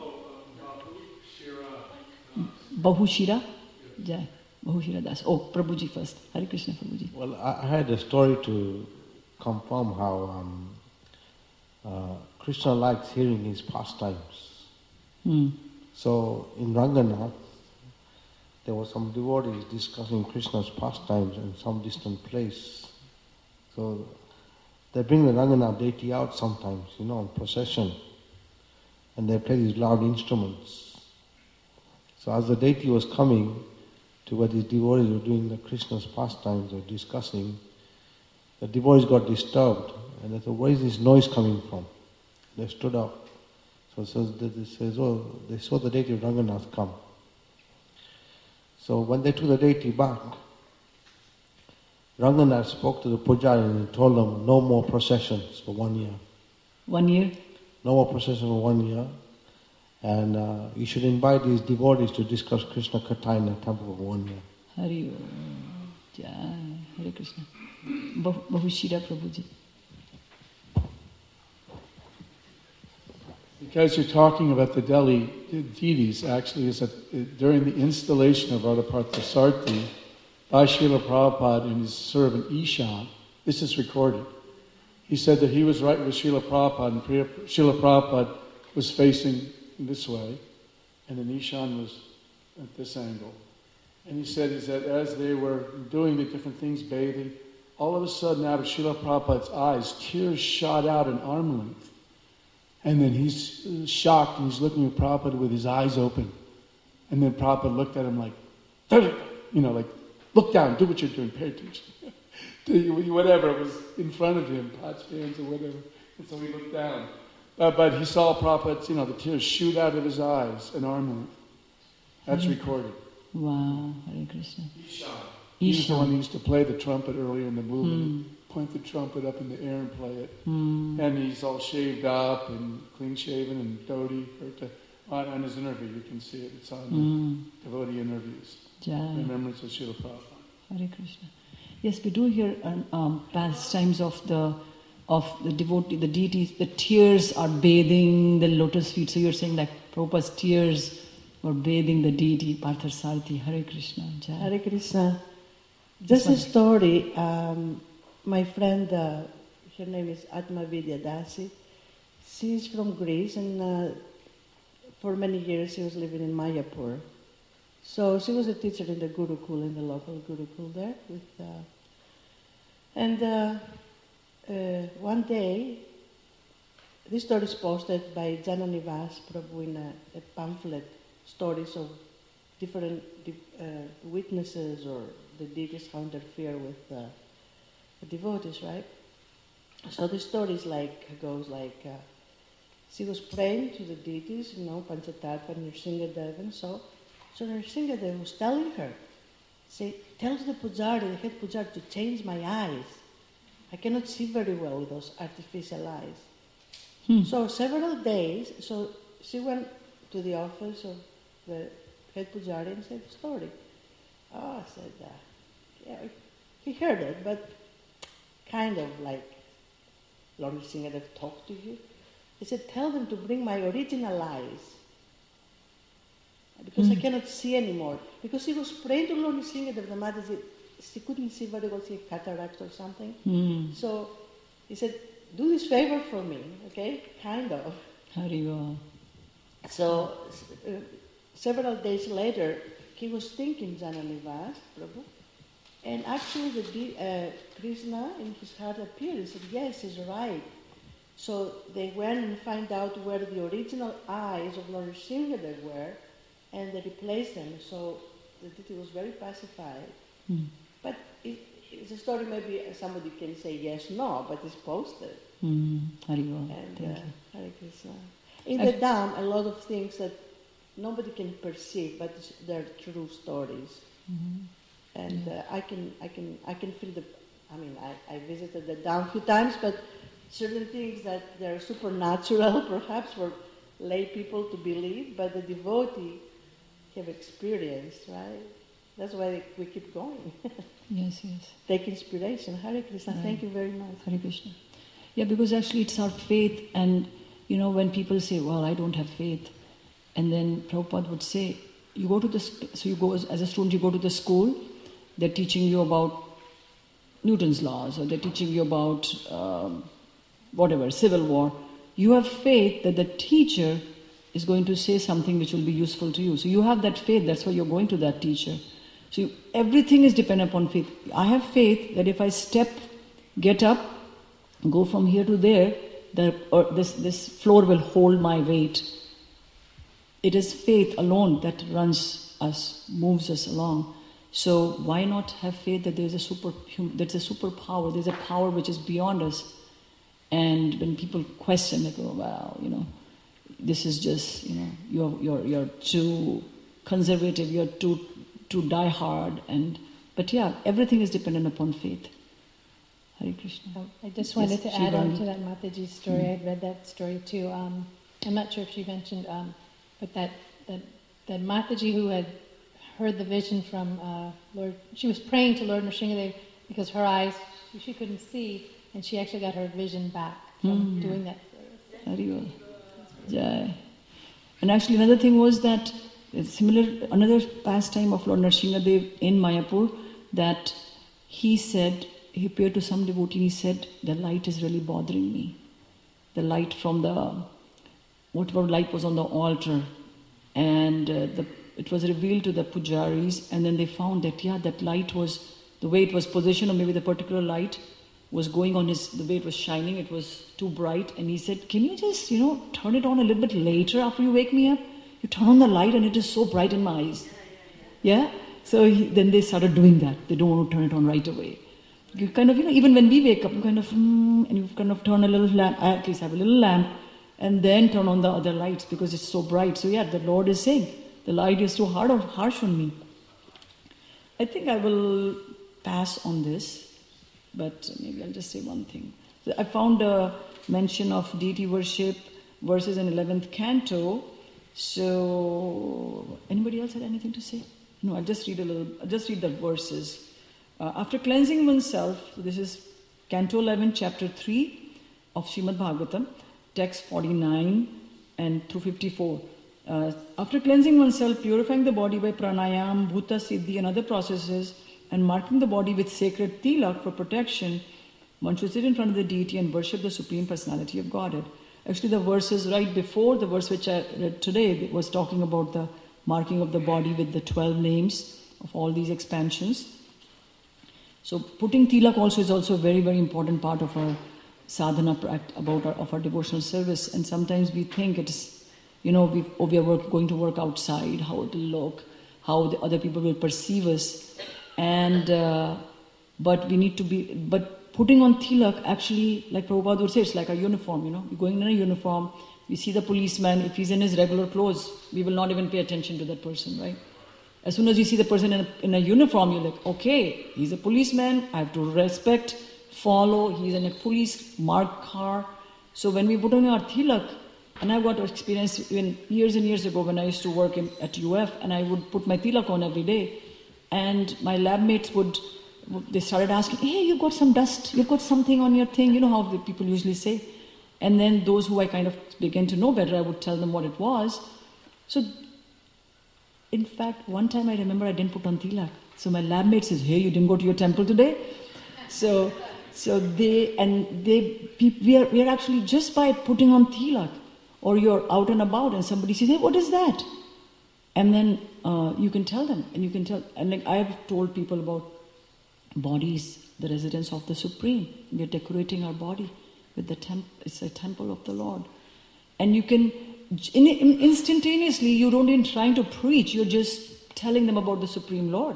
S1: Bahushira? Yeah, Bahushira Das. Oh, Prabhuji first. Hare Krishna, Prabhuji.
S7: Well, I, I had a story to confirm how um, uh, Krishna likes hearing his pastimes.
S1: Hmm.
S7: So in Ranganath, there were some devotees discussing Krishna's pastimes in some distant place. So they bring the Ranganath deity out sometimes, you know, in procession, and they play these loud instruments. So as the deity was coming to where these devotees were doing the Krishna's pastimes or discussing, the devotees got disturbed, and they thought, where is this noise coming from? They stood up. So it says, it says, oh, they saw the deity of Ranganath come. So when they took the deity back, Ranganath spoke to the pujari and told them, no more processions for one year.
S1: One year?
S7: No more processions for one year. And uh, you should invite these devotees to discuss Krishna Katha in the temple for one year.
S1: Hare Jai, Hare Krishna. Bahushira Prabhuji.
S4: Because you're talking about the Delhi deities, actually, is that during the installation of Adaparthasarthi by Srila Prabhupada and his servant Ishan, this is recorded. He said that he was right with Srila Prabhupada, and Srila Prabhupada was facing this way, and then Ishan was at this angle. And he said is that as they were doing the different things, bathing, all of a sudden out of Srila Prabhupada's eyes, tears shot out an arm length. And then he's shocked and he's looking at Prabhupada with his eyes open. And then Prabhupada looked at him like, you know, like, look down, do what you're doing, pay attention. Do whatever was in front of him, pots, pans, or whatever. And so he looked down. Uh, but he saw Prabhupada's, you know, the tears shoot out of his eyes, an arm length. That's
S1: Hare.
S4: recorded.
S1: Wow, Hare Krishna.
S4: Ishan. He was the one who used to play the trumpet earlier in the movement.
S1: Hmm.
S4: Point the trumpet up in the air and play it.
S1: Hmm.
S4: And he's all shaved up and clean-shaven and dhoti. On, on his interview, you can see it. It's on
S1: Hmm.
S4: the devotee interviews.
S1: Jai.
S4: Remembrance of Srila Prabhupada.
S1: Hare Krishna. Yes, we do hear um, um, pastimes of the of the devotee, the deities. The tears are bathing the lotus feet. So you're saying that Prabhupada's tears were bathing the deity Parthasarthi. Hare Krishna. Jai.
S3: Hare Krishna. Just a story. Um, my friend, uh, her name is Atma Vidya Dasi. She's from Greece, and uh, for many years she was living in Mayapur. So she was a teacher in the Gurukul, in the local Gurukul there. With, uh, and uh, uh, one day, this story is posted by Jananivas Prabhu in a, a pamphlet, stories of different uh, witnesses or the deities how interfere with uh, the devotees, right? So the story is like, goes like, uh, she was praying to the deities, you know, Panchatattva, Nrsingadev, and so. So Nrsingadev was telling her, say, tell the pujari, the head pujari, to change my eyes. I cannot see very well with those artificial eyes.
S1: Hmm.
S3: So several days, so she went to the office of the head pujari and said the story. Oh, I said, uh, yeah, he heard it, but kind of like, Lord Nrsingadev talked to you. He said, tell them to bring my original eyes. Because mm. I cannot see anymore. Because he was praying to Lord Nrsingadev, the mother said, she couldn't see very well, she had cataract or something.
S1: Mm.
S3: So he said, do this favor for me, okay? Kind of.
S1: Hariva.
S3: So uh, several days later, he was thinking Jananivas, Prabhu, and actually the uh, Krishna in his heart appeared. He said, yes, he's right. So they went and find out where the original eyes of Lord Nrsingadev were, and they replaced them. So the deity was very pacified.
S1: Mm.
S3: But it, it's a story maybe somebody can say yes, no, but it's posted.
S1: Mm. Hariva.
S3: And
S1: Thank
S3: uh,
S1: you.
S3: Hare Krishna. In
S1: I
S3: the Dham, a lot of things that nobody can perceive, but they're true stories.
S1: Mm-hmm.
S3: And uh, I can, I can, I can feel the. I mean, I, I visited the Dham a few times, but certain things that they're supernatural, perhaps for lay people to believe, but the devotee have experienced, right? That's why we keep going.
S1: Yes, yes.
S3: Take inspiration. Hare Krishna.
S1: Right.
S3: Thank you very much.
S1: Hare Krishna. Yeah, because actually it's our faith, and you know, when people say, well, I don't have faith, and then Prabhupada would say, you go to the, so you go as, as a student, you go to the school, they're teaching you about Newton's laws, or they're teaching you about um, whatever, civil war. You have faith that the teacher is going to say something which will be useful to you. So you have that faith, that's why you're going to that teacher. So you, everything is dependent upon faith. I have faith that if I step, get up, go from here to there, the, or this, this floor will hold my weight. It is faith alone that runs us, moves us along. So why not have faith that there's a super, there's a superpower, there's a power which is beyond us. And when people question, they go, well, you know, this is just, you know, you're you're you're too conservative, you're too too die hard, and but yeah, everything is dependent upon faith. Hare Krishna.
S8: Um, I just wanted
S1: Yes,
S8: to add on
S1: Shivani.
S8: to that Mataji's story.
S1: Mm.
S8: I'd read that story too. Um, I'm not sure if she mentioned, um, but that that that Mataji who had heard the vision from uh, Lord, she was praying to Lord Nrsingadev because her eyes she couldn't see, and she actually got her vision back from
S1: Mm.
S8: doing that.
S1: Hariva. Jai. And actually another thing was that similar, another pastime of Lord Nrsingadev in Mayapur, that he said, he appeared to some devotee and he said, the light is really bothering me. The light from the, whatever light was on the altar, and uh, the, it was revealed to the pujaris, and then they found that, yeah, that light was, the way it was positioned, or maybe the particular light was going on his, the way it was shining, it was too bright, and he said, can you just, you know, turn it on a little bit later after you wake me up? You turn on the light and it is so bright in my eyes. Yeah? So he, then they started doing that. They don't want to turn it on right away. You kind of, you know, even when we wake up, you kind of, mm, and you kind of turn a little lamp, I at least have a little lamp, and then turn on the other lights because it's so bright. So yeah, the Lord is saying, the light is too hard or harsh on me. I think I will pass on this. But maybe I'll just say one thing. So I found a mention of deity worship verses in eleventh canto. So, anybody else had anything to say? No, I'll just read a little. I'll just read the verses. Uh, after cleansing oneself, so this is canto eleven, chapter three of Srimad Bhagavatam, text forty-nine and through fifty-four. Uh, after cleansing oneself, purifying the body by pranayam, bhuta siddhi, and other processes, and marking the body with sacred tilak for protection, one should sit in front of the deity and worship the Supreme Personality of Godhead. Actually, the verses right before the verse which I read today was talking about the marking of the body with the twelve names of all these expansions. So putting tilak also is also a very, very important part of our sadhana, about our, of our devotional service. And sometimes we think it is, you know, we, oh, we are work, going to work outside, how it will look, how the other people will perceive us. And, uh, but we need to be, but putting on tilak actually, like Prabhupada would say, it's like a uniform, you know. You're going in a uniform, we see the policeman, if he's in his regular clothes, we will not even pay attention to that person, right? As soon as you see the person in a, in a uniform, you're like, okay, he's a policeman, I have to respect, follow, he's in a police marked car. So when we put on our tilak, and I've got to experience even years and years ago when I used to work in, at U F, and I would put my tilak on every day, and my lab mates would, they started asking, hey, you've got some dust, you've got something on your thing, you know how the people usually say. And then those who I kind of began to know better, I would tell them what it was. So, in fact, one time I remember I didn't put on tilak. So my lab mate says, hey, you didn't go to your temple today? So so they, and they, we are, we are actually just by putting on tilak, or you're out and about and somebody says, hey, what is that? And then uh, you can tell them, and you can tell, and like I have told people about bodies, the residence of the Supreme. We are decorating our body with the temple, it's a temple of the Lord. And you can, in, in, instantaneously, you don't even trying to preach, you're just telling them about the Supreme Lord.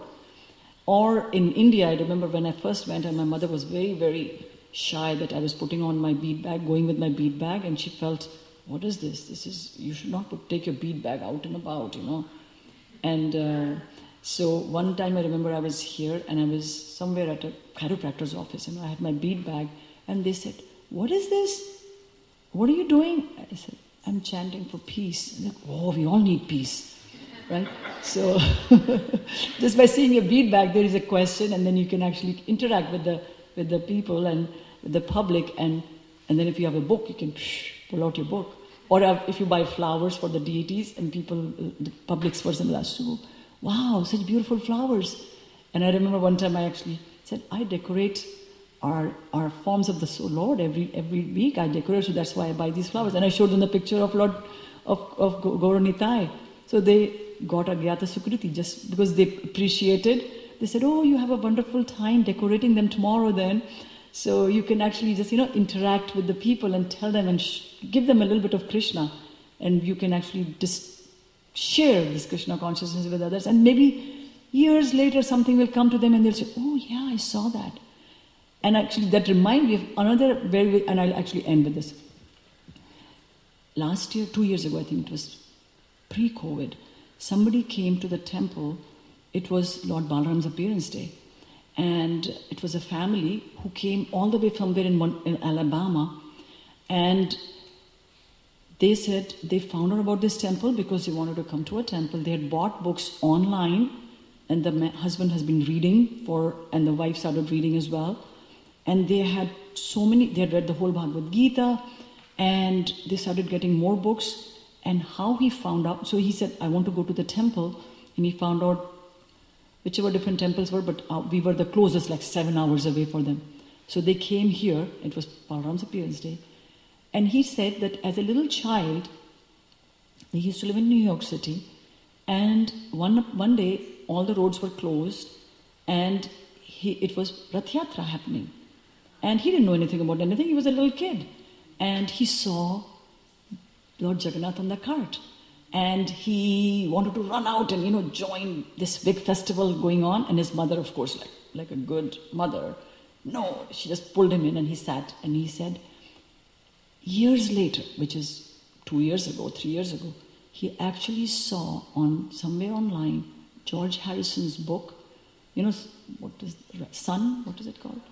S1: Or in India, I remember when I first went, and my mother was very, very shy that I was putting on my bead bag, going with my bead bag, and she felt, what is this? This is, you should not put, take your bead bag out and about, you know. And uh, so one time I remember I was here, and I was somewhere at a chiropractor's office, and I had my bead bag, and they said, what is this? What are you doing? I said, I'm chanting for peace. And like, oh, we all need peace, right? So just by seeing your bead bag, there is a question, and then you can actually interact with the with the people and with the public, and and then if you have a book, you can psh, pull out your book. Or if you buy flowers for the deities, and people, the public's person will ask you, wow, such beautiful flowers. And I remember one time I actually said, I decorate our our forms of the soul, Lord, every every week I decorate, so that's why I buy these flowers. And I showed them the picture of Lord, of, of Gaura Nitai. So they got Agyata Sukriti just because they appreciated. They said, oh, you have a wonderful time decorating them tomorrow then. So you can actually just, you know, interact with the people and tell them and sh- give them a little bit of Krishna. And you can actually just share this Krishna consciousness with others. And maybe years later something will come to them and they'll say, oh yeah, I saw that. And actually that reminds me of another very, and I'll actually end with this. Last year, two years ago, I think it was pre-COVID, somebody came to the temple. It was Lord Balaram's appearance day. And it was a family who came all the way from there in, in Alabama. And they said they found out about this temple because they wanted to come to a temple. They had bought books online, and the husband has been reading for, and the wife started reading as well. And they had so many, they had read the whole Bhagavad Gita, and they started getting more books. And how he found out, so he said, I want to go to the temple, and he found out whichever different temples were, but uh, we were the closest, like seven hours away for them. So they came here, it was Balaram's appearance day, and he said that as a little child, he used to live in New York City, and one one day, all the roads were closed, and he, it was Rath Yatra happening. And he didn't know anything about anything, he was a little kid. And he saw Lord Jagannath on the cart. And he wanted to run out and, you know, join this big festival going on. And his mother, of course, like, like a good mother, no, she just pulled him in and he sat. And he said, years later, which is two years ago, three years ago, he actually saw on somewhere online George Harrison's book, you know, what is Sun? What is it called?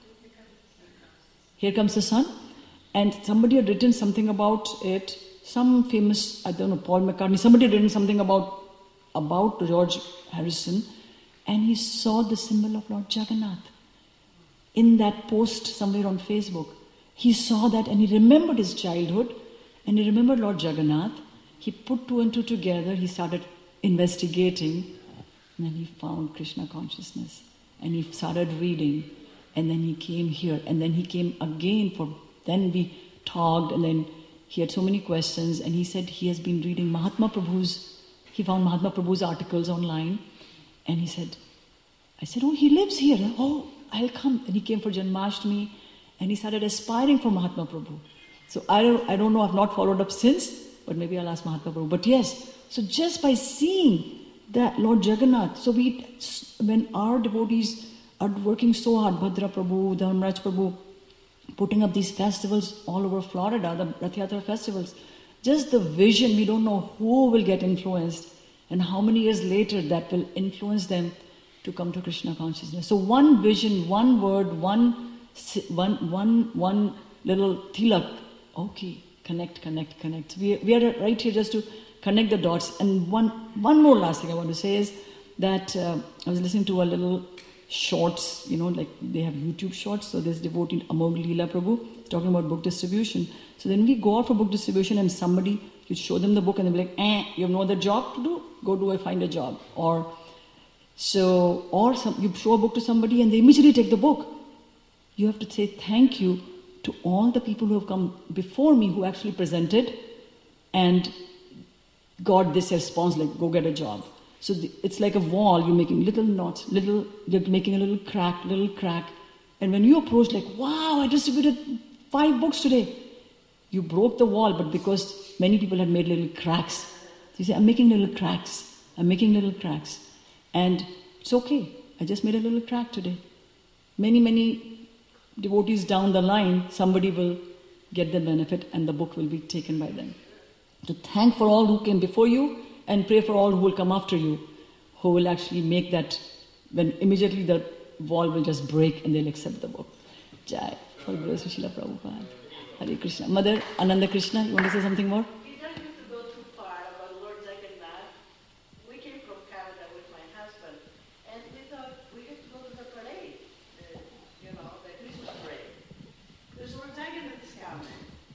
S1: Here Comes the Sun. And somebody had written something about it. Some famous, I don't know, Paul McCartney, somebody had written something about, about George Harrison, and he saw the symbol of Lord Jagannath in that post somewhere on Facebook. He saw that and he remembered his childhood, and he remembered Lord Jagannath. He put two and two together, he started investigating, and then he found Krishna consciousness, and he started reading, and then he came here, and then he came again for, then we talked, and then he had so many questions, and he said he has been reading Mahatma Prabhu's, he found Mahatma Prabhu's articles online, and he said, I said, oh, he lives here. Oh, I'll come. And he came for Janmashtami, and he started aspiring for Mahatma Prabhu. So I don't, I don't know, I've not followed up since, but maybe I'll ask Mahatma Prabhu. But yes, so just by seeing that Lord Jagannath, so we, when our devotees are working so hard, Bhadra Prabhu, Dharmaraj Prabhu, putting up these festivals all over Florida, the Rath Yatra festivals, just the vision, we don't know who will get influenced and how many years later that will influence them to come to Krishna consciousness. So one vision, one word, one, one, one, one little tilak, okay, connect, connect, connect. We, we are right here just to connect the dots. And one, one more last thing I want to say is that uh, I was listening to a little shorts, you know, like they have YouTube shorts. So there's devotee Amog Leela Prabhu talking about book distribution. So then we go out for book distribution and somebody, you show them the book and they'll be like, eh, you have no other job to do? Go do I find a job. Or so, or some, you show a book to somebody and they immediately take the book. You have to say thank you to all the people who have come before me who actually presented and got this response, like go get a job. So the, it's like a wall, you're making little knots, little, you're making a little crack, little crack. And when you approach like, wow, I distributed five books today. You broke the wall, but because many people had made little cracks. So you say, I'm making little cracks. I'm making little cracks. And it's okay. I just made a little crack today. Many, many devotees down the line, somebody will get the benefit and the book will be taken by them. To thank for all who came before you and pray for all who will come after you, who will actually make that, when immediately the wall will just break and they'll accept the book. Jai. For Guru Srila Prabhupada. Hare Krishna. Mother, Ananda Krishna, you want to say something more?
S3: We don't have to go too far about Lord Jagannath. We came from Canada with my husband, and we thought we had to go to the parade, the, you know, the Christmas parade. Because Lord Jagannath is coming.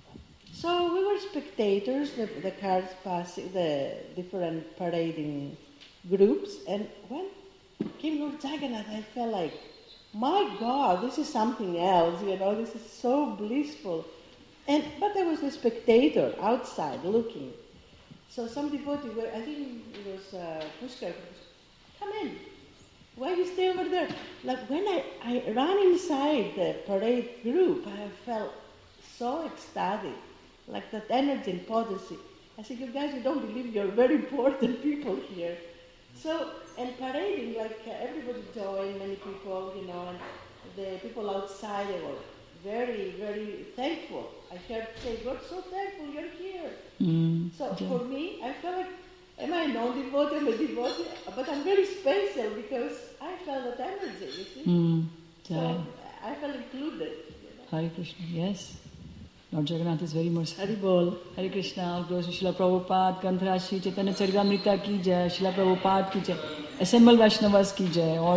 S3: So we were spectators, the, the cars passing, the different parading groups, and when came Lord Jagannath, I felt like, my God, this is something else, you know, this is so blissful. And but there was a spectator outside looking. So some devotee, were, I think it was uh, Pushkar, come in. Why you stay over there? Like when I, I ran inside the parade group, I felt so ecstatic, like that energy and potency. I said, you guys, you don't believe you're very important people here. So, and parading, like uh, everybody joined, many people, you know, and the people outside, they were very, very thankful. I heard say, we're so thankful you're here.
S1: Mm,
S3: so
S1: yeah.
S3: for me, I felt like, am I non-devotee, I'm a devotee? But I'm very special because I felt that energy, you see.
S1: Mm,
S3: so I felt included. You know?
S1: Hare Krishna, yes. Lord Jagannath is very merciful.
S3: Hari Bol.
S1: Hare Krishna, Guru Srila Prabhupada, Granthra Shri Chaitanya Charitamrita ki jai, Srila Prabhupada ki jai, Assembled Vaishnavas ki jai, or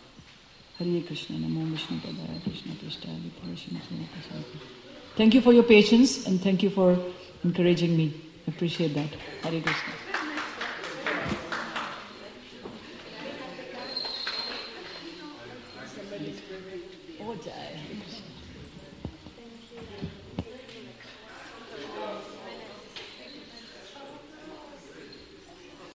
S1: Hare Krishna, Namo Vishnu Padaya, Krishna Prishta, Vipurashina Prabhupada. Thank you for your patience and thank you for encouraging me. I appreciate that. Hare Krishna. Oh, Jai.